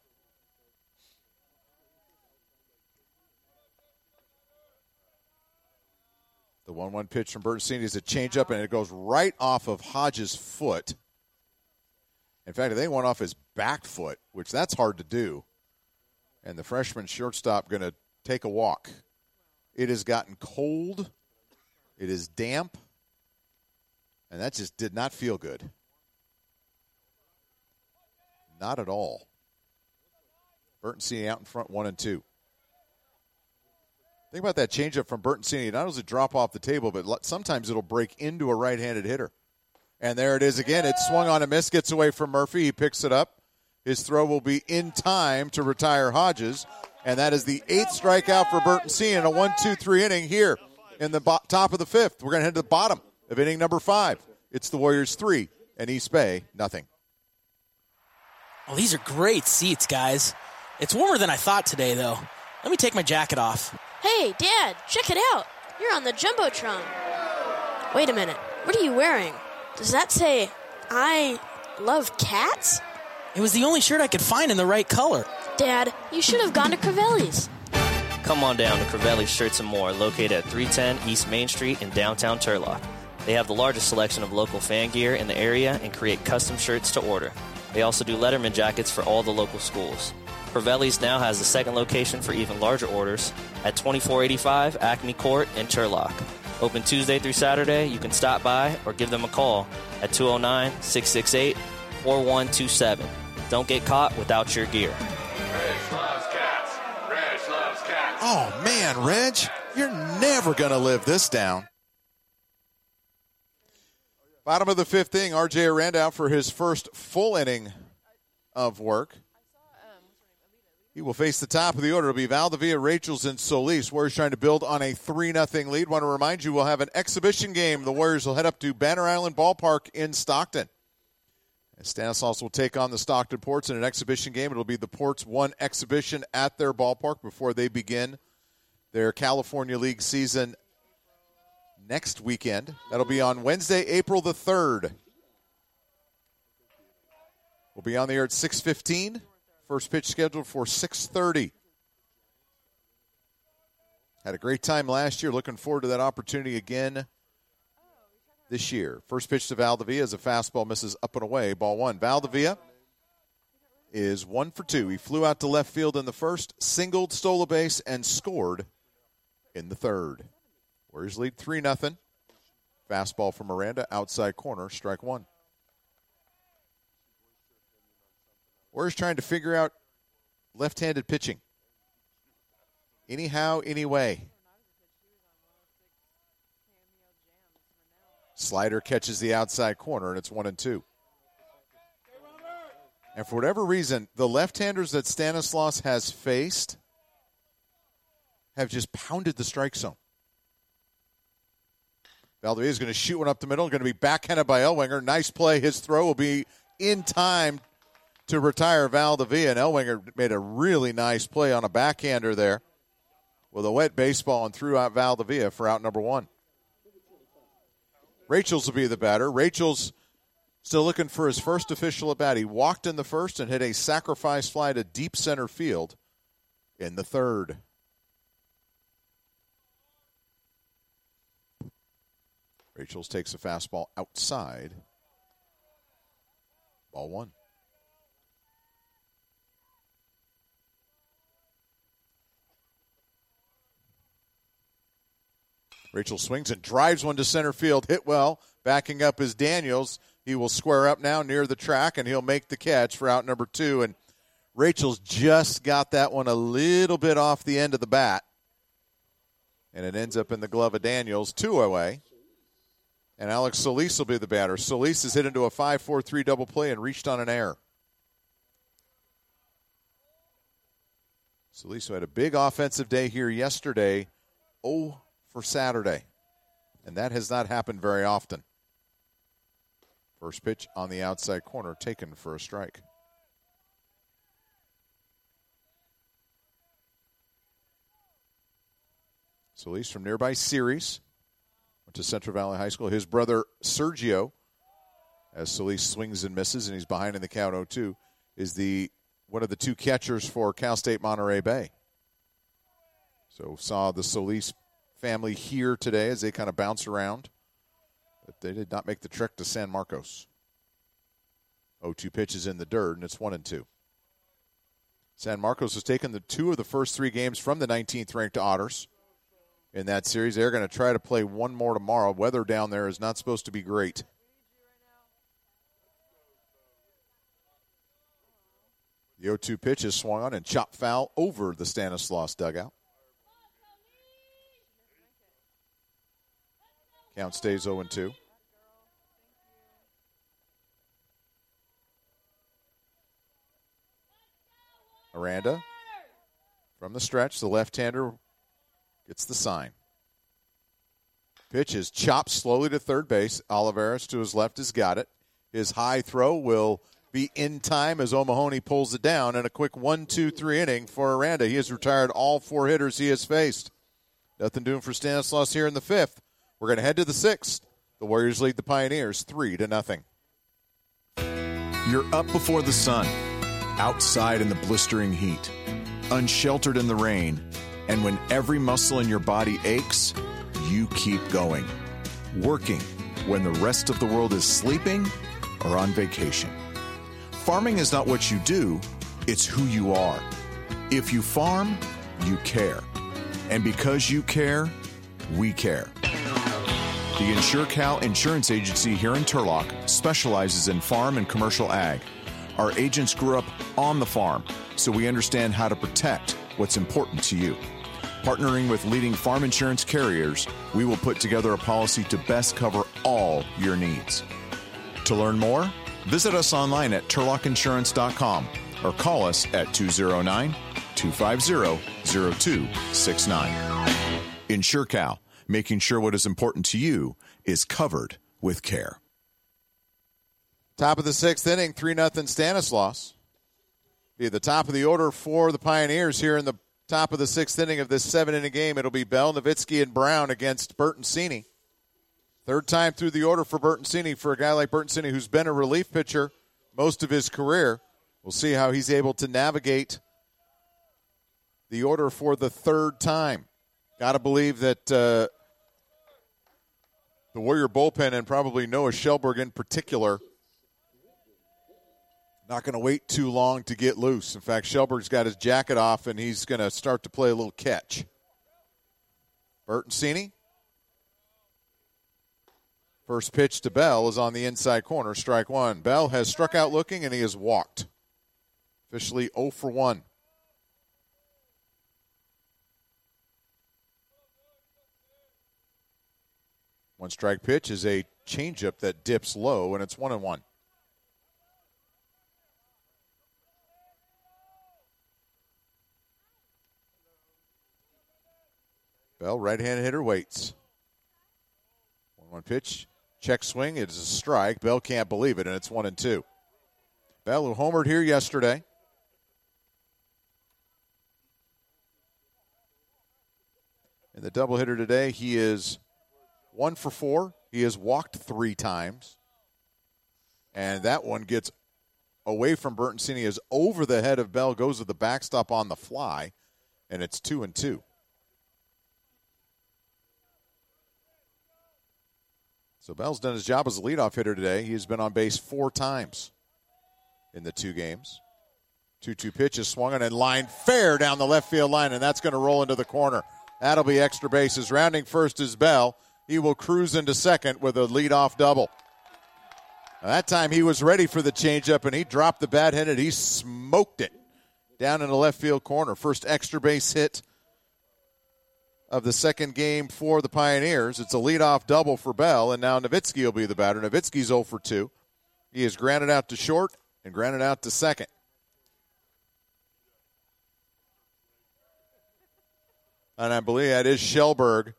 The one one pitch from Bertoncini is a changeup, and it goes right off of Hodges' foot. In fact, they went off his back foot, which that's hard to do. And the freshman shortstop going to take a walk. It has gotten cold. It is damp. And that just did not feel good. Not at all. Bertoncini out in front, one and two. Think about that changeup from Bertoncini. Not only does it drop off the table, but sometimes it'll break into a right-handed hitter. And there it is again. It swung on a miss, gets away from Murphy. He picks it up. His throw will be in time to retire Hodges. And that is the eighth strikeout for Bertoncini in a one two three inning here in the bo- top of the fifth. We're going to head to the bottom of inning number five. It's the Warriors three and East Bay nothing. Oh, these are great seats, guys. It's warmer than I thought today, though. Let me take my jacket off. Hey, Dad, check it out. You're on the Jumbotron. Wait a minute. What are you wearing? Does that say, I love cats? It was the only shirt I could find in the right color. Dad, you should have gone to Crivelli's. Come on down to Crivelli's Shirts and More, located at three ten East Main Street in downtown Turlock. They have the largest selection of local fan gear in the area and create custom shirts to order. They also do Letterman jackets for all the local schools. Crivelli's now has the second location for even larger orders at twenty-four eighty-five Acme Court in Turlock. Open Tuesday through Saturday. You can stop by or give them a call at two oh nine, six six eight, four one two seven. Don't get caught without your gear. Reg loves cats. Reg loves cats. Oh, man, Reg, you're never going to live this down. Bottom of the fifth inning, R J Aranda out for his first full inning of work. He will face the top of the order. It'll be Valdivia, Rachels, and Solis. Warriors trying to build on a three nothing lead. Want to remind you, we'll have an exhibition game. The Warriors will head up to Banner Island Ballpark in Stockton. And Stanislaus will take on the Stockton Ports in an exhibition game. It'll be the Ports' one exhibition at their ballpark before they begin their California League season next weekend. That'll be on Wednesday, April the third. We'll be on the air at six fifteen. First pitch scheduled for six thirty. Had a great time last year. Looking forward to that opportunity again this year. First pitch to Valdivia is a fastball, misses up and away. Ball one. Valdivia is one for two. He flew out to left field in the first, singled, stole a base, and scored in the third. Warriors lead three nothing. Fastball from Miranda, outside corner, strike one. Warriors trying to figure out left-handed pitching. Anyhow, anyway. Slider catches the outside corner, and it's one and two. And for whatever reason, the left-handers that Stanislaus has faced have just pounded the strike zone. Valdivia is going to shoot one up the middle, going to be backhanded by Ellwanger. Nice play. His throw will be in time to retire Valdivia, and Ellwanger made a really nice play on a backhander there with a wet baseball and threw out Valdivia for out number one. Rachels will be the batter. Rachels still looking for his first official at bat. He walked in the first and hit a sacrifice fly to deep center field in the third. Rachels takes a fastball outside. Ball one. Rachel swings and drives one to center field. Hit well. Backing up is Daniels. He will square up now near the track, and he'll make the catch for out number two. And Rachel's just got that one a little bit off the end of the bat. And it ends up in the glove of Daniels. Two away. And Alex Solis will be the batter. Solis is hit into a five four three double play and reached on an error. Solis, who had a big offensive day here yesterday, oh for Saturday. And that has not happened very often. First pitch on the outside corner, taken for a strike. Solis from nearby Ceres. Went to Central Valley High School. His brother Sergio, as Solis swings and misses, and he's behind in the count oh two, is the one of the two catchers for Cal State Monterey Bay. So saw the Solis family here today as they kind of bounce around. But they did not make the trek to San Marcos. oh two pitches in the dirt, and it's one and two. San Marcos has taken the two of the first three games from the nineteenth ranked Otters in that series. They're going to try to play one more tomorrow. Weather down there is not supposed to be great. The oh two pitch is swung on and chopped foul over the Stanislaus dugout. Count stays oh and two. Aranda from the stretch. The left-hander gets the sign. Pitch is chopped slowly to third base. Olivares to his left has got it. His high throw will be in time as O'Mahony pulls it down, and a quick one two three inning for Aranda. He has retired all four hitters he has faced. Nothing doing for Stanislaus here in the fifth. We're going to head to the sixth. The Warriors lead the Pioneers three to nothing. You're up before the sun, outside in the blistering heat, unsheltered in the rain, and when every muscle in your body aches, you keep going. Working when the rest of the world is sleeping or on vacation. Farming is not what you do, it's who you are. If you farm, you care. And because you care, we care. The InsureCal Insurance Agency here in Turlock specializes in farm and commercial ag. Our agents grew up on the farm, so we understand how to protect what's important to you. Partnering with leading farm insurance carriers, we will put together a policy to best cover all your needs. To learn more, visit us online at turlock insurance dot com or call us at two oh nine, two five zero, zero two six nine. InsureCal, making sure what is important to you is covered with care. Top of the sixth inning, three nothing Stanislaus. Be at the top of the order for the Pioneers here in the top of the sixth inning of this seven-inning game. It'll be Bell, Nowitzki, and Brown against Bertoncini. Third time through the order for Bertoncini, for a guy like Bertoncini who's been a relief pitcher most of his career. We'll see how he's able to navigate the order for the third time. Got to believe that uh, the Warrior bullpen, and probably Noah Shelberg in particular, not going to wait too long to get loose. In fact, Shelberg's got his jacket off, and he's going to start to play a little catch. Bertoncini. First pitch to Bell is on the inside corner, strike one. Bell has struck out looking, and he has walked. Officially oh for one. One strike pitch is a changeup that dips low, and it's one and one. Bell, right-handed hitter, waits. one one pitch, check swing. It is a strike. Bell can't believe it, and it's one and two. Bell, who homered here yesterday. In the doubleheader today, he is one for four. He has walked three times. And that one gets away from Bertoncini, is over the head of Bell, goes to the backstop on the fly, and it's two and two. So Bell's done his job as a leadoff hitter today. He has been on base four times in the two games. two two pitch is swung on and lined fair down the left field line, and that's going to roll into the corner. That'll be extra bases. Rounding first is Bell. He will cruise into second with a leadoff double. Now, that time he was ready for the changeup, and he dropped the bat handed. He smoked it down in the left field corner. First extra base hit of the second game for the Pioneers. It's a leadoff double for Bell, and now Nowitzki will be the batter. Nowitzki's oh for two. He is grounded out to short and grounded out to second. And I believe that is Shelberg.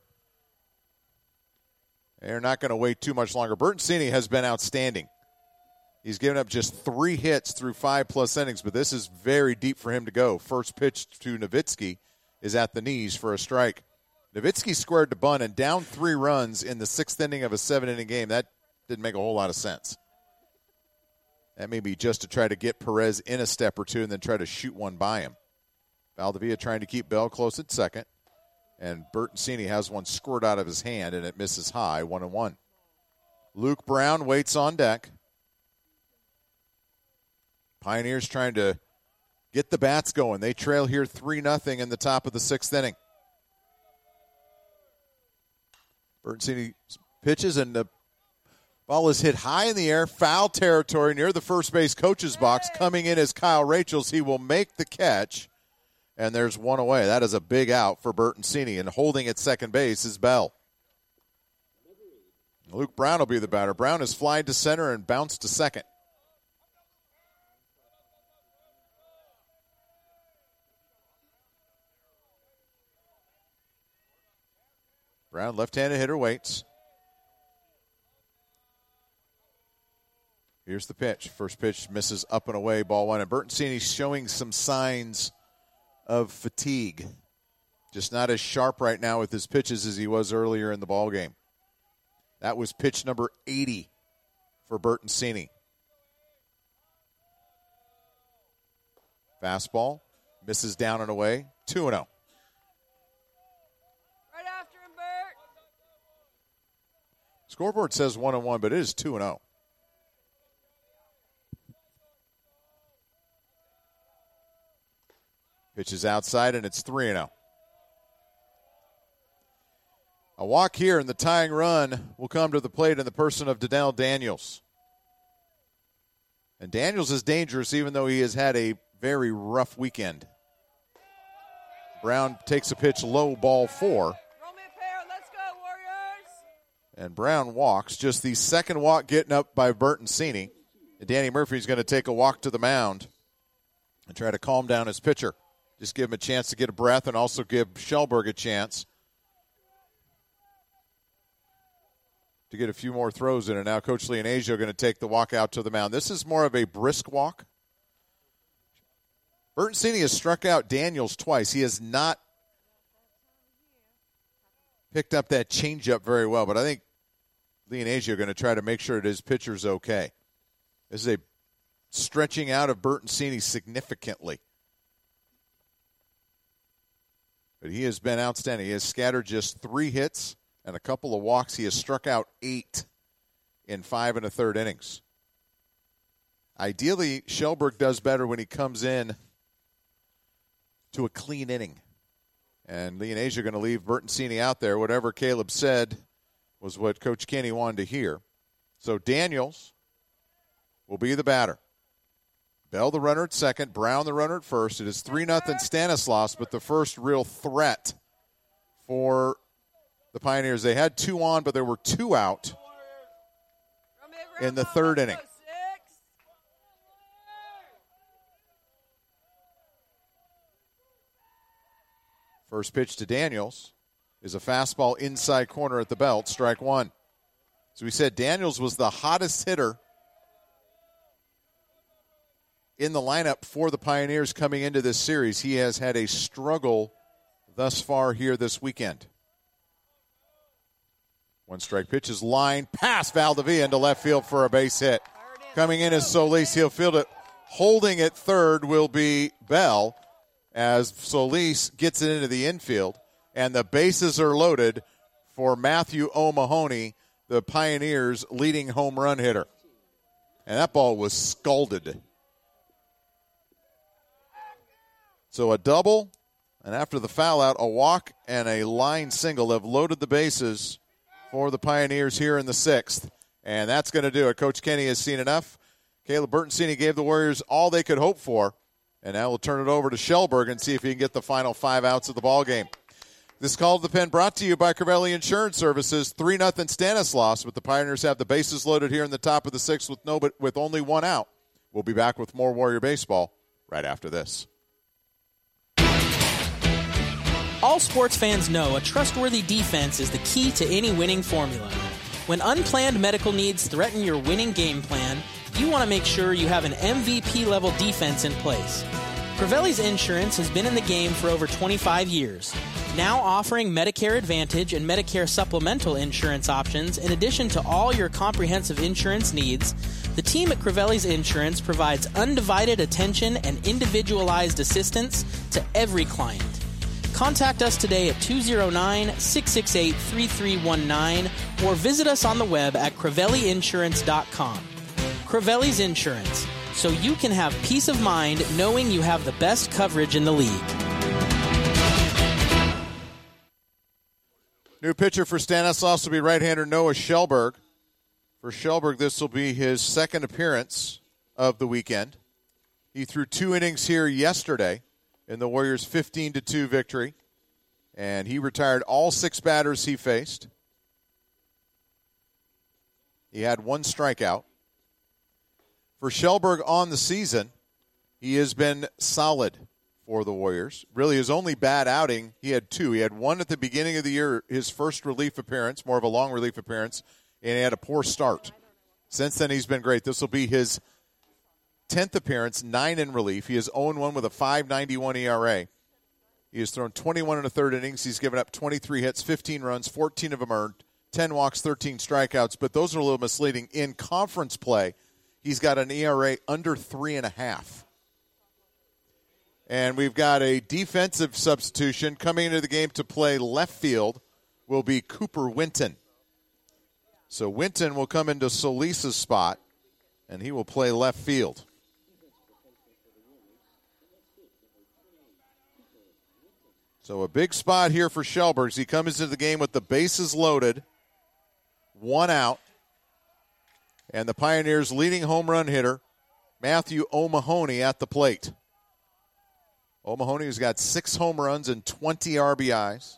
They're not going to wait too much longer. Bertoncini has been outstanding. He's given up just three hits through five-plus innings, but this is very deep for him to go. First pitch to Nowitzki is at the knees for a strike. Nowitzki squared to bunt and down three runs in the sixth inning of a seven-inning game. That didn't make a whole lot of sense. That may be just to try to get Perez in a step or two and then try to shoot one by him. Valdivia trying to keep Bell close at second. And Bertoncini has one squirt out of his hand, and it misses high, one and one. Luke Brown waits on deck. Pioneers trying to get the bats going. They trail here three nothing in the top of the sixth inning. Bertoncini pitches, and the Ball is hit high in the air, foul territory near the first base coach's box. Coming in is Kyle Rachels. He will make the catch, and there's one away. That is a big out for Bertoncini, and holding at second base is Bell. Luke Brown will be the batter. Brown is flied to center and bounced to second. Brown, left-handed hitter, waits. Here's the pitch. First pitch misses up and away, ball one. And Bertoncini showing some signs of fatigue. Just not as sharp right now with his pitches as he was earlier in the ball game. That was pitch number eighty for Bertoncini. Fastball misses down and away, two and oh. Scoreboard says one and one, but it is two and oh. Pitch is outside, and it's three and oh. A walk here, and the tying run will come to the plate in the person of Donnell Daniels. And Daniels is dangerous, even though he has had a very rough weekend. Brown takes a pitch low, ball four. And Brown walks, just the second walk getting up by Bertoncini. And Danny Murphy's going to take a walk to the mound and try to calm down his pitcher. Just give him a chance to get a breath and also give Shellberg a chance to get a few more throws in. And now Coach Leonasio going to take the walk out to the mound. This is more of a brisk walk. Bertoncini has struck out Daniels twice. He has not picked up that changeup very well, but I think Leonasio going to try to make sure that his pitcher's okay. This is a stretching out of Bertoncini significantly. But he has been outstanding. He has scattered just three hits and a couple of walks. He has struck out eight in five and a third innings. Ideally, Shellberg does better when he comes in to a clean inning. And Leonasio going to leave Bertoncini out there. Whatever Caleb said was what Coach Kenny wanted to hear. So Daniels will be the batter. Bell the runner at second, Brown the runner at first. It is three nothing Stanislaus, but the first real threat for the Pioneers. They had two on, but there were two out in the third inning. First pitch to Daniels is a fastball inside corner at the belt, strike one. So we said Daniels was the hottest hitter in the lineup for the Pioneers coming into this series. He has had a struggle thus far here this weekend. One strike pitch is lined past Valdivia into left field for a base hit. Coming in is Solis. He'll field it. Holding at third will be Bell as Solis gets it into the infield. And the bases are loaded for Matthew O'Mahony, the Pioneers' leading home run hitter. And that ball was scalded. So a double, and after the foul out, a walk and a line single have loaded the bases for the Pioneers here in the sixth. And that's going to do it. Coach Kenny has seen enough. Caleb Bertoncini gave the Warriors all they could hope for. And now we'll turn it over to Shellberg and see if he can get the final five outs of the ball game. This Call of the Pen brought to you by Crivelli Insurance Services. three nothing Stanislaus, but the Pioneers have the bases loaded here in the top of the sixth with no, but with only one out. We'll be back with more Warrior baseball right after this. All sports fans know a trustworthy defense is the key to any winning formula. When unplanned medical needs threaten your winning game plan, you want to make sure you have an M V P-level defense in place. Crivelli's Insurance has been in the game for over twenty-five years, now offering Medicare Advantage and Medicare supplemental insurance options in addition to all your comprehensive insurance needs. The team at Crivelli's Insurance provides undivided attention and individualized assistance to every client. Contact us today at two oh nine, six six eight, three three one nine or visit us on the web at crivelli insurance dot com. Crivelli's Insurance, so you can have peace of mind knowing you have the best coverage in the league. New pitcher for Stanislaus will be right-hander Noah Shellberg. For Shelberg, this will be his second appearance of the weekend. He threw two innings here yesterday in the Warriors' fifteen to two victory, and he retired all six batters he faced. He had one strikeout. For Shelberg on the season, he has been solid for the Warriors. Really, his only bad outing, he had two. He had one at the beginning of the year, his first relief appearance, more of a long relief appearance, and he had a poor start. Since then, he's been great. This will be his tenth appearance, nine in relief. He is oh and one with a five ninety-one E R A. He has thrown twenty-one and a third innings. He's given up twenty-three hits, fifteen runs, fourteen of them earned, ten walks, thirteen strikeouts, but those are a little misleading. In conference play, he's got an E R A under three and a half. And we've got a defensive substitution coming into the game to play left field will be Cooper Winton. So Winton will come into Solis's spot, and he will play left field. So a big spot here for Shelberg. He comes into the game with the bases loaded, one out, and the Pioneers' leading home run hitter, Matthew O'Mahony, at the plate. O'Mahony has got six home runs and twenty R B Is.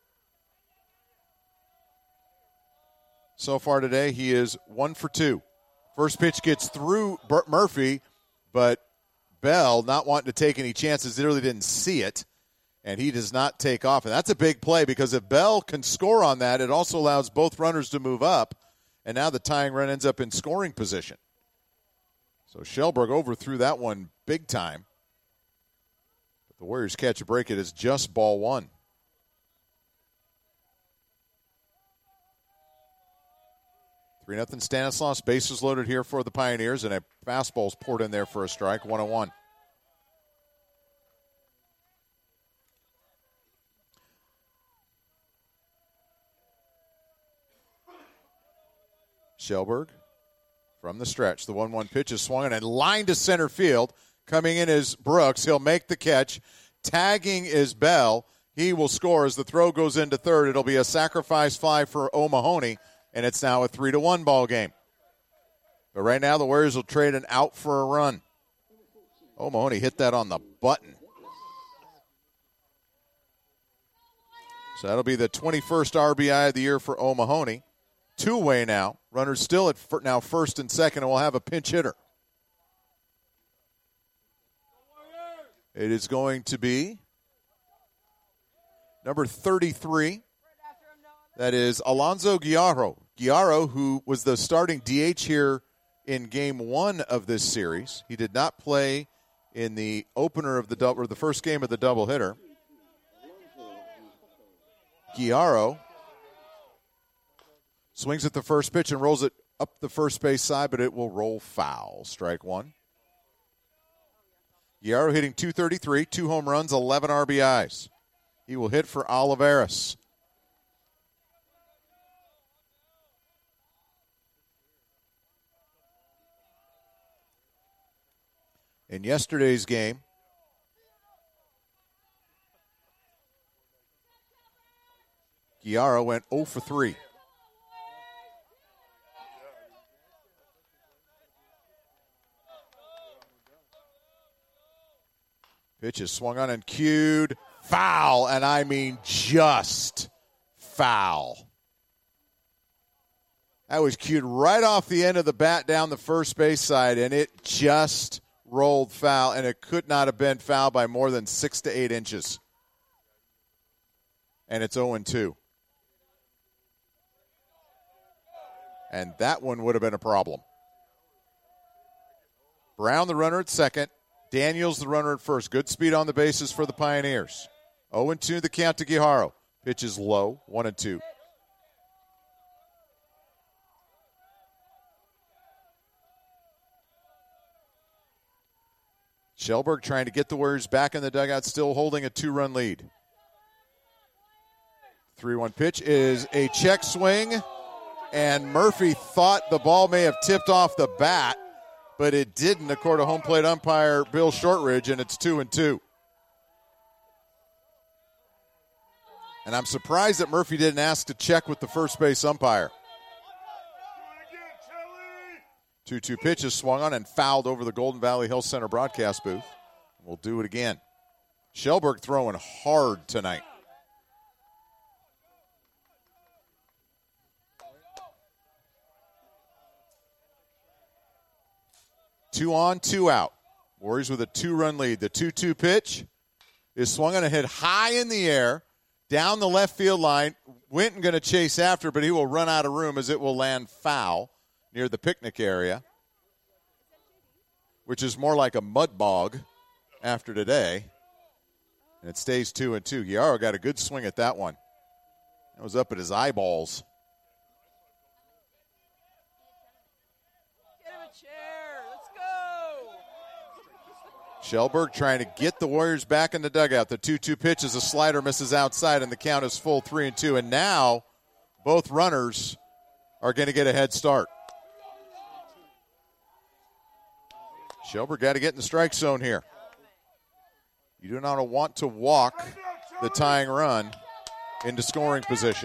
So far today, he is one for two. First pitch gets through Burt Murphy, but Bell, not wanting to take any chances, literally didn't see it, and he does not take off. And that's a big play because if Bell can score on that, it also allows both runners to move up, and now the tying run ends up in scoring position. So Shelberg overthrew that one big time. But the Warriors catch a break. It is just ball one. three nothing Stanislaus, bases loaded here for the Pioneers, and a fastball's poured in there for a strike, one oh one. Shelberg from the stretch. The one one pitch is swung and lined to center field. Coming in is Brooks. He'll make the catch. Tagging is Bell. He will score as the throw goes into third. It'll be a sacrifice fly for O'Mahony, and it's now a three to one ball game. But right now the Warriors will trade an out for a run. O'Mahony hit that on the button. So that'll be the twenty-first R B I of the year for O'Mahony. Two-way now. Runners still at f- now first and second, and we'll have a pinch hitter. It is going to be number thirty-three. That is Alonzo Guijarro. Guijarro, who was the starting D H here in game one of this series. He did not play in the opener of the double, or the first game of the doubleheader. Guijarro swings at the first pitch and rolls it up the first base side, but it will roll foul. Strike one. Guijarro hitting two thirty-three, two home runs, eleven R B Is. He will hit for Olivares. In yesterday's game, Guijarro went oh for three. Pitch is swung on and cued. Foul, and I mean just foul. That was cued right off the end of the bat down the first base side, and it just rolled foul, and it could not have been foul by more than six to eight inches. And it's oh and two. And that one would have been a problem. Brown, the runner at second. Daniels, the runner at first. Good speed on the bases for the Pioneers. oh and two the count to Guijarro. Pitch is low, one and two. Shelberg trying to get the Warriors back in the dugout, still holding a two-run lead. three one pitch is a check swing, and Murphy thought the ball may have tipped off the bat, but it didn't, according to home plate umpire Bill Shortridge, and it's two and two. And I'm surprised that Murphy didn't ask to check with the first base umpire. two two pitch is swung on and fouled over the Golden Valley Health Center broadcast booth. We'll do it again. Shellberg throwing hard tonight. Two on, two out. Warriors with a two-run lead. The two two pitch is swung on and hit high in the air, down the left field line. Winton going to chase after, but he will run out of room as it will land foul near the picnic area, which is more like a mud bog after today. And it stays two and two. Giaro got a good swing at that one. That was up at his eyeballs. Get him a chair. Let's go. Shellberg trying to get the Warriors back in the dugout. The two two pitch is a slider, misses outside, and the count is full three and two. And now both runners are going to get a head start. Shellberg got to get in the strike zone here. You do not want to walk the tying run into scoring position.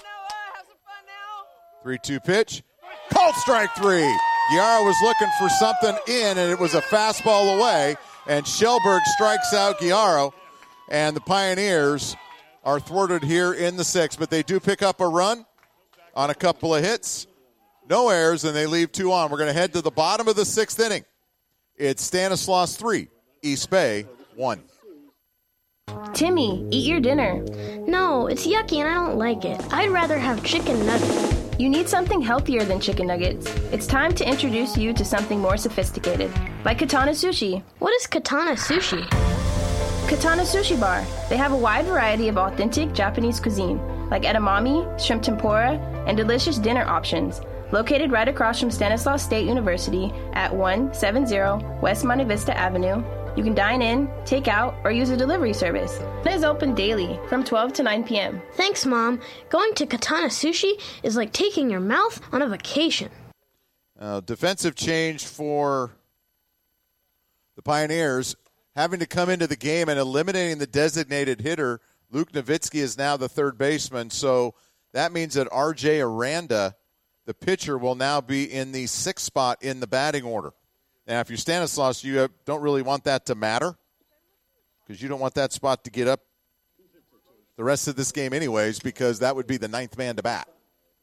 three two pitch. Called strike three. Giaro was looking for something in, and it was a fastball away. And Shellberg strikes out Giaro. And the Pioneers are thwarted here in the sixth. But they do pick up a run on a couple of hits. No errors, and they leave two on. We're going to head to the bottom of the sixth inning. It's Stanislaus three, East Bay one. Timmy, eat your dinner. No, it's yucky and I don't like it. I'd rather have chicken nuggets. You need something healthier than chicken nuggets. It's time to introduce you to something more sophisticated, like Katana Sushi. What is Katana Sushi? Katana Sushi Bar. They have a wide variety of authentic Japanese cuisine, like edamame, shrimp tempura, and delicious dinner options. Located right across from Stanislaus State University at one seventy West Monte Vista Avenue, you can dine in, take out, or use a delivery service. It is open daily from twelve to nine p.m. Thanks, Mom. Going to Katana Sushi is like taking your mouth on a vacation. Uh, defensive change for the Pioneers, having to come into the game and eliminating the designated hitter. Luke Nowitzki is now the third baseman, so that means that R J Aranda, the pitcher, will now be in the sixth spot in the batting order. Now, if you're Stanislaus, you don't really want that to matter because you don't want that spot to get up the rest of this game anyways, because that would be the ninth man to bat.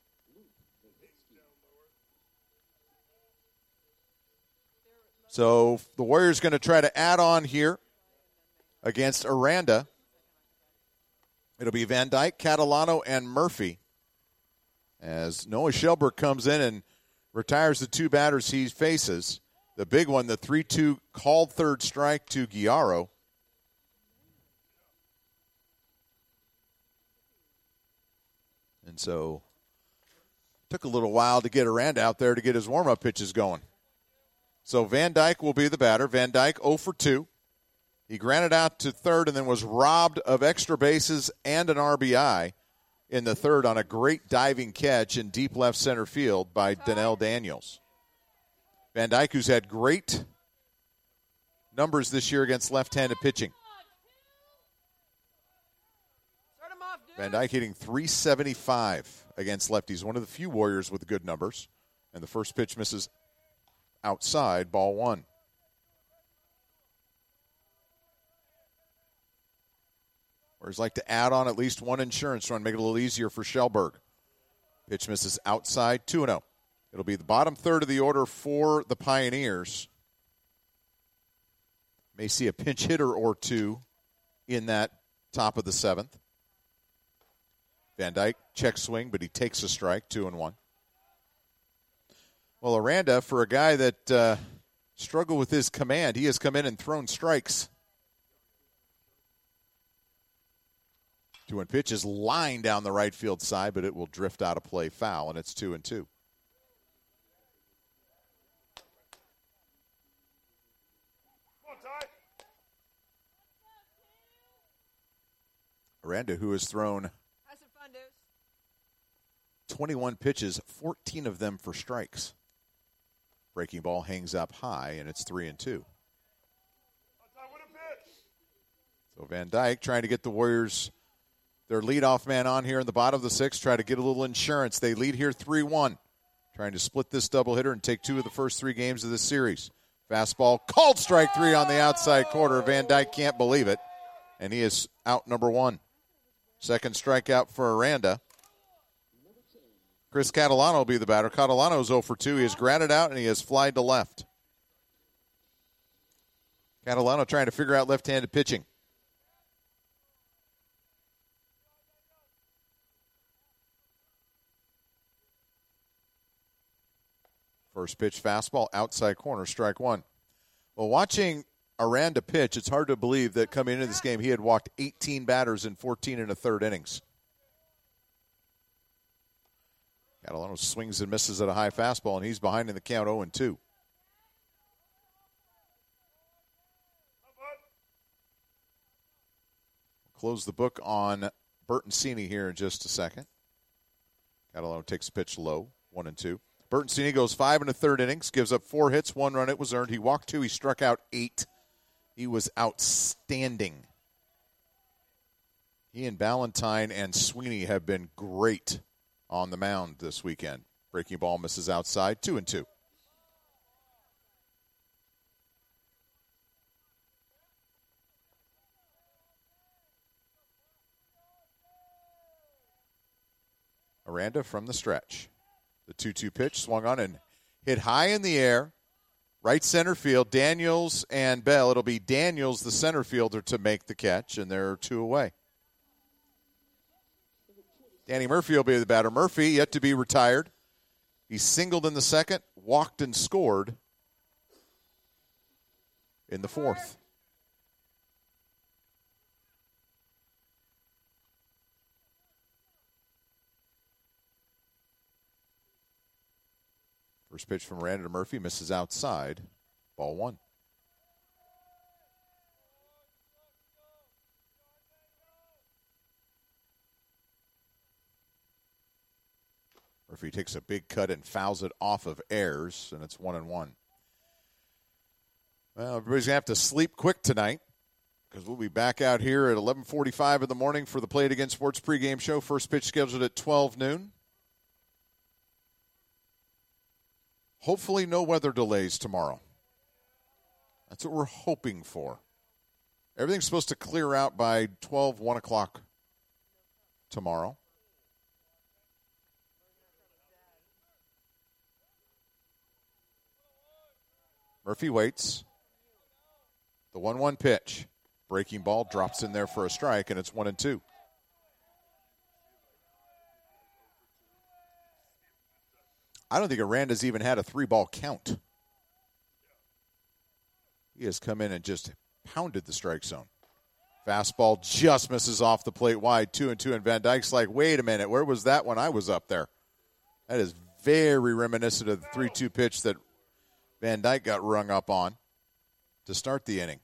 So the Warriors going to try to add on here against Aranda. It'll be Van Dyke, Catalano, and Murphy as Noah Shellberg comes in and retires the two batters he faces. The big one, the three two called third strike to Giaro. And so took a little while to get Aranda out there to get his warm-up pitches going. So Van Dyke will be the batter. Van Dyke oh for two. He granted out to third and then was robbed of extra bases and an R B I in the third on a great diving catch in deep left center field by Donnell Daniels. Van Dyke, who's had great numbers this year against left-handed pitching. Van Dyke hitting three seventy-five against lefties. One of the few Warriors with good numbers. And the first pitch misses outside, ball one. Warriors like to add on at least one insurance run, make it a little easier for Shellberg. Pitch misses outside, two and oh. It'll be the bottom third of the order for the Pioneers. May see a pinch hitter or two in that top of the seventh. Van Dyke, check swing, but he takes a strike, two and one. Well, Aranda, for a guy that uh, struggled with his command, he has come in and thrown strikes. Two and pitch is lined down the right field side, but it will drift out of play foul, and it's two and two. Aranda, who has thrown twenty-one pitches, fourteen of them for strikes. Breaking ball hangs up high, and it's three and two. So Van Dyke trying to get the Warriors, their leadoff man on here in the bottom of the sixth, try to get a little insurance. They lead here three one. trying to split this doubleheader and take two of the first three games of this series. Fastball, called strike three on the outside corner. Van Dyke can't believe it, and he is out number one. Second strikeout for Aranda. Chris Catalano will be the batter. Catalano is oh for two. He has grounded out, and he has flied to left. Catalano trying to figure out left-handed pitching. First pitch fastball, outside corner, strike one. Well, watching Aranda pitch, it's hard to believe that coming into this game he had walked eighteen batters in fourteen and a third innings. Catalano swings and misses at a high fastball, and he's behind in the count oh and two. We'll close the book on Bertoncini here in just a second. Catalano takes a pitch low, one and two. Bertoncini goes five and a third innings, gives up four hits, one run. It was earned. He walked two. He struck out eight. He was outstanding. He and Ballantyne and Sweeney have been great on the mound this weekend. Breaking ball misses outside, two and two. Aranda from the stretch. The two two pitch swung on and hit high in the air. Right center field, Daniels and Bell. It'll be Daniels, the center fielder, to make the catch, and they're two away. Danny Murphy will be the batter. Murphy, yet to be retired. He singled in the second, walked and scored in the fourth. First pitch from Aranda to Murphy, misses outside. Ball one. Murphy takes a big cut and fouls it off of Ayers, and it's one and one. Well, everybody's going to have to sleep quick tonight because we'll be back out here at eleven forty-five in the morning for the Play It Again Sports pregame show. First pitch scheduled at twelve noon. Hopefully no weather delays tomorrow. That's what we're hoping for. Everything's supposed to clear out by twelve, one o'clock tomorrow. Murphy waits. The one one pitch. Breaking ball drops in there for a strike, and it's one and two. I don't think Aranda's even had a three-ball count. He has come in and just pounded the strike zone. Fastball just misses off the plate wide, two and two, and Van Dyke's like, wait a minute, where was that when I was up there? That is very reminiscent of the three two pitch that Van Dyke got rung up on to start the inning.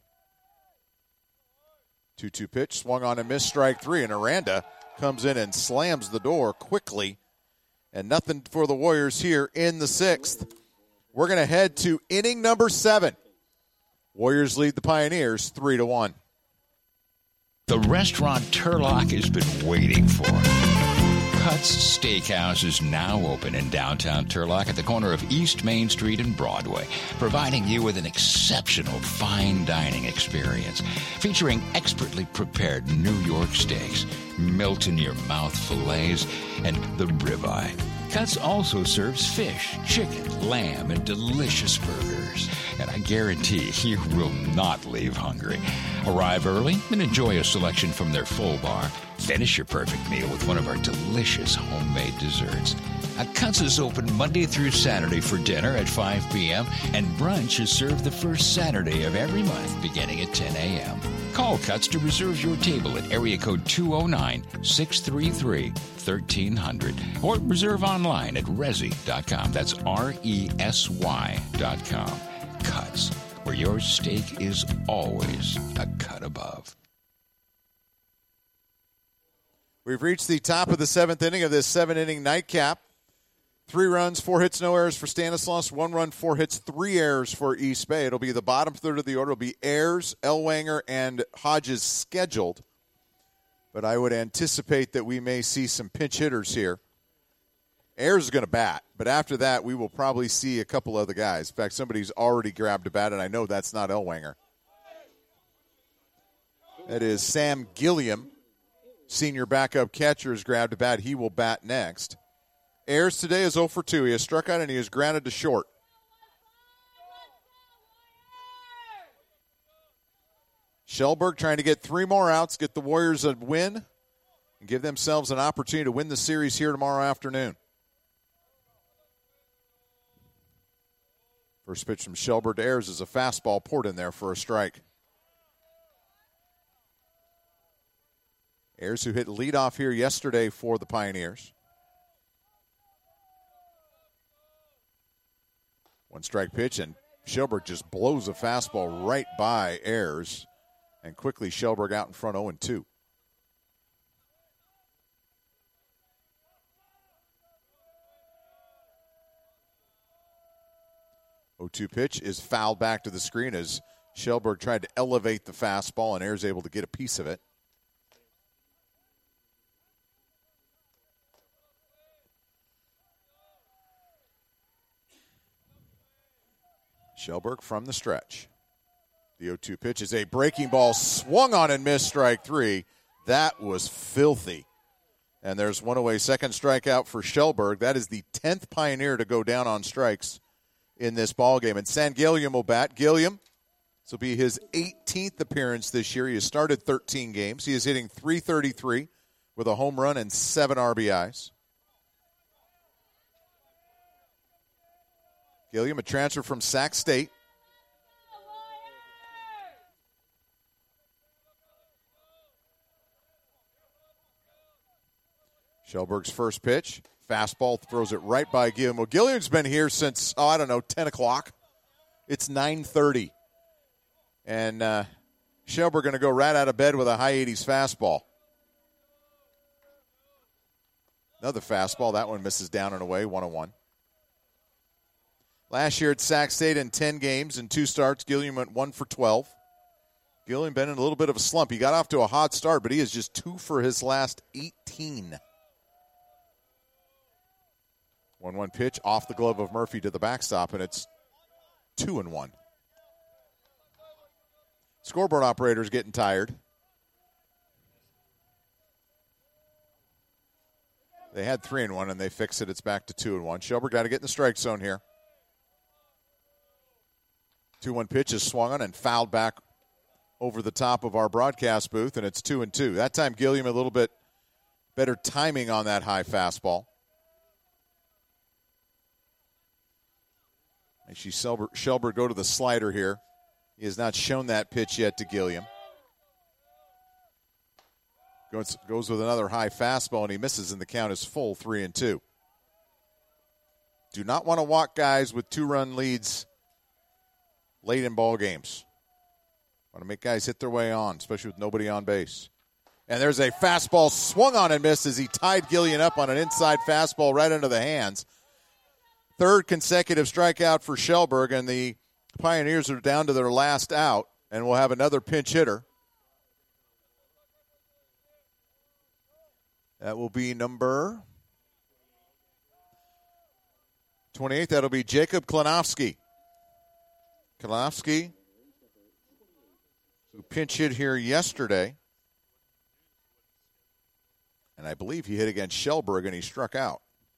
two two pitch, swung on and missed, strike three, and Aranda comes in and slams the door quickly. And nothing for the Warriors here in the sixth. We're going to head to inning number seven. Warriors lead the Pioneers three to one. The restaurant Turlock has been waiting for. Cuts Steakhouse is now open in downtown Turlock at the corner of East Main Street and Broadway, providing you with an exceptional fine dining experience featuring expertly prepared New York steaks, melt-in-your-mouth fillets, and the ribeye. Cuts also serves fish, chicken, lamb, and delicious burgers. And I guarantee you will not leave hungry. Arrive early and enjoy a selection from their full bar. Finish your perfect meal with one of our delicious homemade desserts. A Cuts is open Monday through Saturday for dinner at five p.m. and brunch is served the first Saturday of every month beginning at ten a.m. Call Cuts to reserve your table at area code two oh nine, six three three, one three zero zero or reserve online at resi dot com. That's R E S Y dot com. Cuts, where your steak is always a cut above. We've reached the top of the seventh inning of this seven-inning nightcap. Three runs, four hits, no errors for Stanislaus. One run, four hits, three errors for East Bay. It'll be the bottom third of the order. It'll be Ayers, Ellwanger, and Hodges scheduled. But I would anticipate that we may see some pinch hitters here Ayers is going to bat, but after that, we will probably see a couple other guys. In fact, somebody's already grabbed a bat, and I know that's not Ellwanger. That is Sam Gilliam, senior backup catcher, has grabbed a bat. He will bat next. Ayers today is oh for two. He has struck out, and he has grounded to short. Shellberg trying to get three more outs, get the Warriors a win, and give themselves an opportunity to win the series here tomorrow afternoon. First pitch from Shellberg to Ayers is a fastball poured in there for a strike. Ayers, who hit leadoff here yesterday for the Pioneers. One strike pitch, and Shellberg just blows a fastball right by Ayers. And quickly, Shellberg out in front oh and two. oh two pitch is fouled back to the screen as Shellberg tried to elevate the fastball, and Ayers able to get a piece of it. Shellberg from the stretch. The oh two pitch is a breaking ball swung on and missed, strike three. That was filthy. And there's one away, second strikeout for Shellberg. That is the tenth Pioneer to go down on strikes in this ballgame. And San Gilliam will bat. Gilliam, this will be his eighteenth appearance this year. He has started thirteen games. He is hitting three thirty-three with a home run and seven R B Is. Gilliam, a transfer from Sac State. Shellberg's first pitch. Fastball throws it right by Gilliam. Well, Gilliam's been here since, oh, I don't know, ten o'clock. It's nine thirty. And uh, Shellberg going to go right out of bed with a high eighties fastball. Another fastball. That one misses down and away, one oh one. Last year at Sac State in ten games and two starts, Gilliam went one for twelve. Gilliam been in a little bit of a slump. He got off to a hot start, but he is just two for his last eighteen. one one pitch off the glove of Murphy to the backstop, and it's two and one. Scoreboard operator's getting tired. They had three and one, and they fixed it. It's back to two and one. Shellberg got to get in the strike zone here. two one pitch is swung on and fouled back over the top of our broadcast booth, and it's two and two. That time, Gilliam a little bit better timing on that high fastball. And she Shellberg go to the slider here. He has not shown that pitch yet to Gilliam. Goes, goes with another high fastball, and he misses, and the count is full, three and two. Do not want to walk guys with two-run leads late in ball games. Want to make guys hit their way on, especially with nobody on base. And there's a fastball swung on and missed as he tied Gilliam up on an inside fastball right into the hands. Third consecutive strikeout for Shellberg, and the Pioneers are down to their last out, and we'll have another pinch hitter. That will be number twenty-eight. That'll be Jacob Klanowski. Klanowski, who pinch hit here yesterday. And I believe he hit against Shellberg, and he struck out.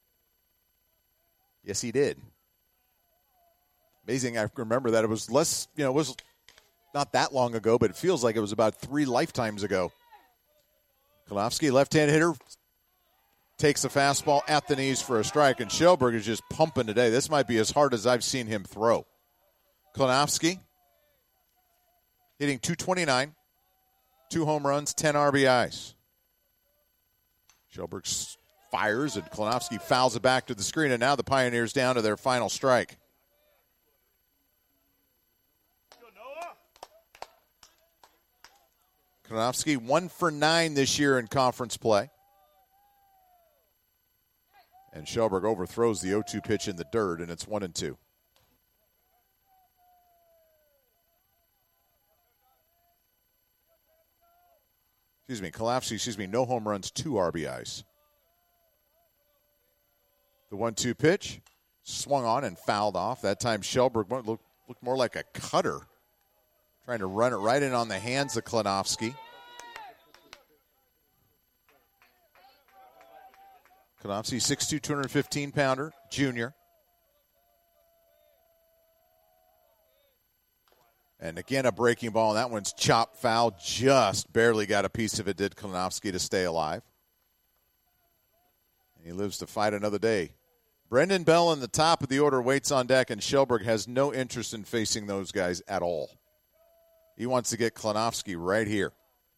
Yes, he did. Amazing. I remember that. It was less, you know, it was not that long ago, but it feels like it was about three lifetimes ago. Klanowski, left-hand hitter, takes a fastball at the knees for a strike, and Shellberg is just pumping today. This might be as hard as I've seen him throw. Klanowski hitting two twenty-nine, two home runs, ten R B Is. Shellberg fires, and Klanowski fouls it back to the screen, and now the Pioneers down to their final strike. Klanowski one for nine this year in conference play. And Shellberg overthrows the oh two pitch in the dirt, and it's one and two. Excuse me, Klanowski, excuse me, no home runs, two R B Is. The one two pitch. Swung on and fouled off. That time Shelberg looked, looked more like a cutter. Trying to run it right in on the hands of Klonowski. Klonowski, six two, two hundred fifteen pounder, junior. And again, a breaking ball, and that one's chopped foul. Just barely got a piece of it, did Klonowski, to stay alive. And he lives to fight another day. Brendan Bell in the top of the order waits on deck, and Shelberg has no interest in facing those guys at all. He wants to get Klonowski right here.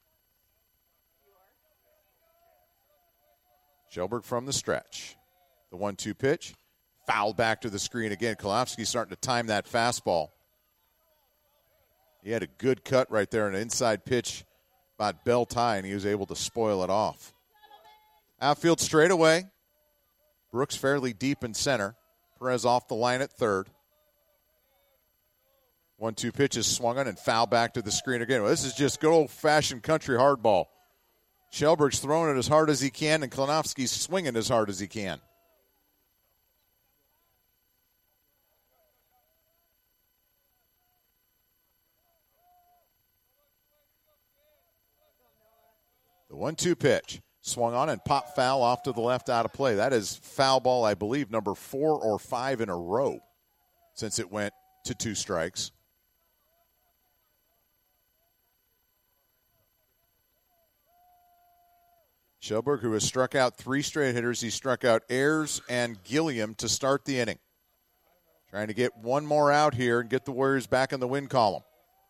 Shelberg from the stretch. The one two pitch. Fouled back to the screen again. Klonowski starting to time that fastball. He had a good cut right there, an inside pitch about belt high, and he was able to spoil it off. Outfield straightaway. Brooks fairly deep in center. Perez off the line at third. One two pitches swung on and foul back to the screen again. Well, this is just good old-fashioned country hardball. Shelberg's throwing it as hard as he can, and Klonowski's swinging as hard as he can. The one two pitch. Swung on and popped foul off to the left, out of play. That is foul ball, I believe, number four or five in a row since it went to two strikes. Shelberg, who has struck out three straight hitters. He struck out Ayers and Gilliam to start the inning. Trying to get one more out here and get the Warriors back in the win column.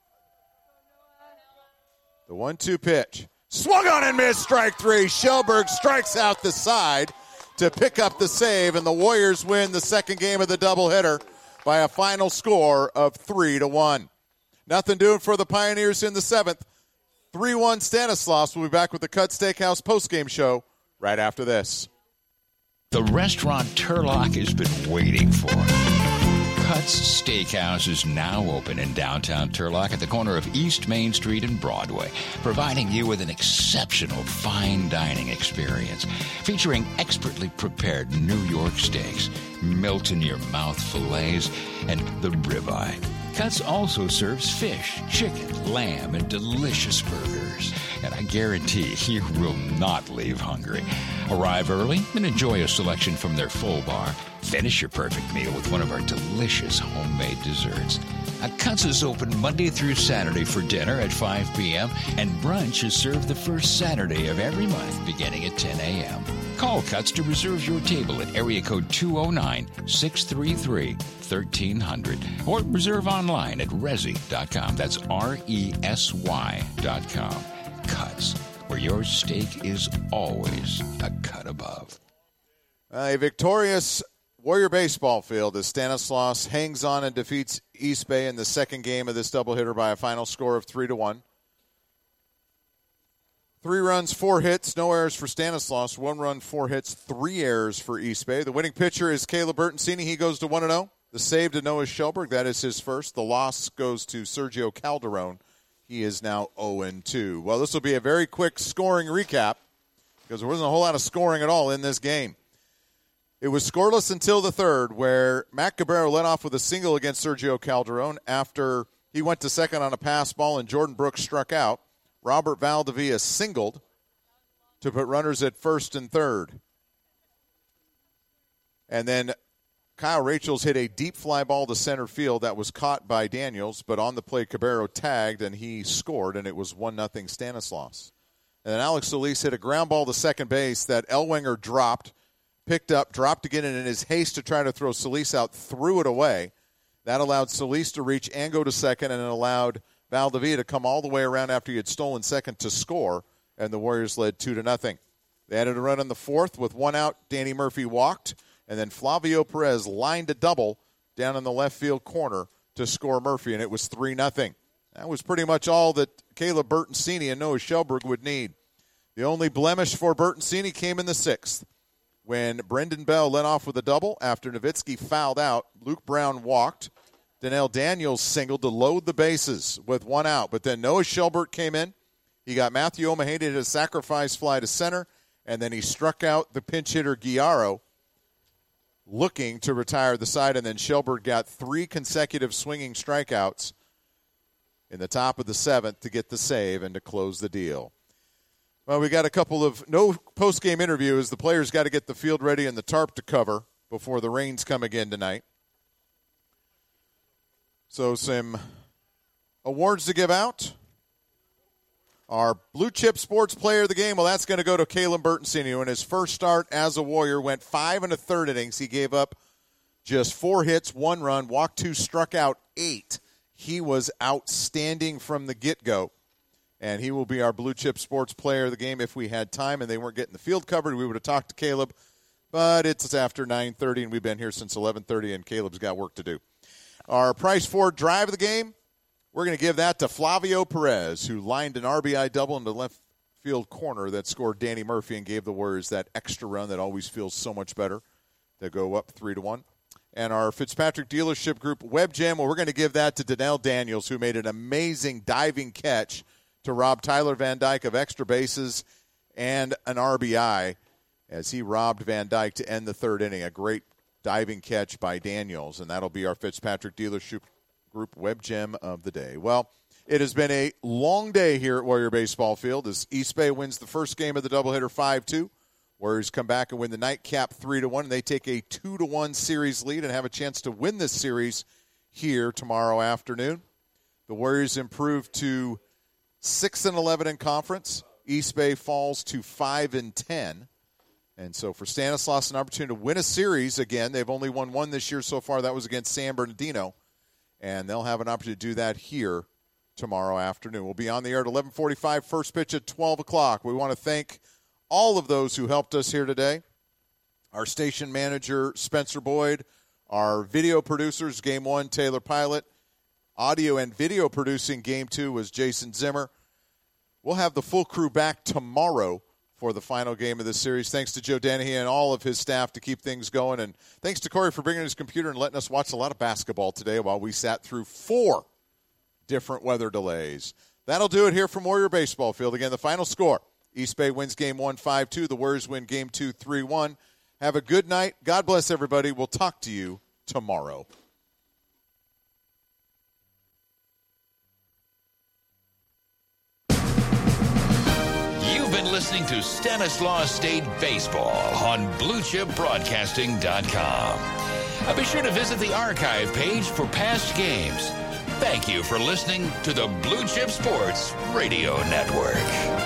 The one two pitch. Swung on and missed, strike three. Shelberg strikes out the side to pick up the save, and the Warriors win the second game of the doubleheader by a final score of three to one. Nothing doing for the Pioneers in the seventh. three one Stanislaus. We'll be back with the Cut Steakhouse postgame show right after this. The restaurant Turlock has been waiting for. Cuts Steakhouse is now open in downtown Turlock at the corner of East Main Street and Broadway, providing you with an exceptional fine dining experience featuring expertly prepared New York steaks, melt-in-your-mouth fillets, and the ribeye. Cuts also serves fish, chicken, lamb, and delicious burgers. And I guarantee you will not leave hungry. Arrive early and enjoy a selection from their full bar. Finish your perfect meal with one of our delicious homemade desserts. Uh, Cuts is open Monday through Saturday for dinner at five p.m. and brunch is served the first Saturday of every month beginning at ten a.m. Call Cuts to reserve your table at area code two oh nine, six three three, one three zero zero or reserve online at resi dot com. That's R E S Y dot com. Cuts, where your steak is always a cut above. A victorious Warrior baseball field as Stanislaus hangs on and defeats East Bay in the second game of this doubleheader by a final score of three to one. Three runs, four hits, no errors for Stanislaus. One run, four hits, three errors for East Bay. The winning pitcher is Caleb Bertoncini. He goes to one and oh. The save to Noah Shelberg, that is his first. The loss goes to Sergio Calderon. He is now oh and two. Well, this will be a very quick scoring recap because there wasn't a whole lot of scoring at all in this game. It was scoreless until the third, where Matt Cabrera led off with a single against Sergio Calderon after he went to second on a pass ball and Jordan Brooks struck out. Robert Valdivia singled to put runners at first and third. And then Kyle Rachels hit a deep fly ball to center field that was caught by Daniels, but on the play Cabrera tagged and he scored, and it was one nothing Stanislaus. And then Alex Solis hit a ground ball to second base that Ellwanger dropped, picked up, dropped again, and in his haste to try to throw Solis out, threw it away. That allowed Solis to reach and go to second, and it allowed Valdivia to come all the way around after he had stolen second to score, and the Warriors led two to nothing. They added a run in the fourth with one out. Danny Murphy walked, and then Flavio Perez lined a double down in the left field corner to score Murphy, and it was three nothing. That was pretty much all that Caleb Bertoncini and Noah Shelberg would need. The only blemish for Bertoncini came in the sixth, when Brendan Bell led off with a double after Nowitzki fouled out. Luke Brown walked. Donnell Daniels singled to load the bases with one out. But then Noah Shelberg came in. He got Matthew Omahady to a sacrifice fly to center, and then he struck out the pinch hitter Guiaro. looking to retire the side, and then Shelburne got three consecutive swinging strikeouts in the top of the seventh to get the save and to close the deal. Well, we got a couple of no post-game interviews. The players got to get the field ready and the tarp to cover before the rains come again tonight. So some awards to give out. Our Blue Chip Sports Player of the Game, well, that's going to go to Caleb Bertoncini, who in his first start as a Warrior went five and a third innings. He gave up just four hits, one run, walked two, struck out eight. He was outstanding from the get-go, and he will be our Blue Chip Sports Player of the Game. If we had time and they weren't getting the field covered, we would have talked to Caleb, but it's after nine thirty, and we've been here since eleven thirty, and Caleb's got work to do. Our Price Ford Drive of the Game, we're going to give that to Flavio Perez, who lined an R B I double in the left field corner that scored Danny Murphy and gave the Warriors that extra run that always feels so much better. They go up three to one. And our Fitzpatrick Dealership Group Web Gem, well, we're going to give that to Donnell Daniels, who made an amazing diving catch to rob Tyler Van Dyke of extra bases and an R B I as he robbed Van Dyke to end the third inning. A great diving catch by Daniels, and that'll be our Fitzpatrick Dealership Group Web Gem of the day. Well, it has been a long day here at Warrior Baseball Field as East Bay wins the first game of the doubleheader five two. Warriors come back and win the nightcap three to one, and they take a two to one series lead and have a chance to win this series here tomorrow afternoon. The Warriors improve to six and eleven in conference. East Bay falls to five and ten. And so for Stanislaus, an opportunity to win a series again. They've only won one this year so far. That was against San Bernardino. And they'll have an opportunity to do that here tomorrow afternoon. We'll be on the air at eleven forty-five, first pitch at twelve o'clock. We want to thank all of those who helped us here today. Our station manager, Spencer Boyd. Our video producers, Game one, Taylor Pilot. Audio and video producing Game two was Jason Zimmer. We'll have the full crew back tomorrow for the final game of this series. Thanks to Joe Dennehy and all of his staff to keep things going. And thanks to Corey for bringing his computer and letting us watch a lot of basketball today while we sat through four different weather delays. That'll do it here from Warrior Baseball Field. Again, the final score. East Bay wins game one, five two. The Warriors win game two, three one. Have a good night. God bless everybody. We'll talk to you tomorrow. You've been listening to Stanislaus State Baseball on blue chip broadcasting dot com. Uh, be sure to visit the archive page for past games. Thank you for listening to the Blue Chip Sports Radio Network.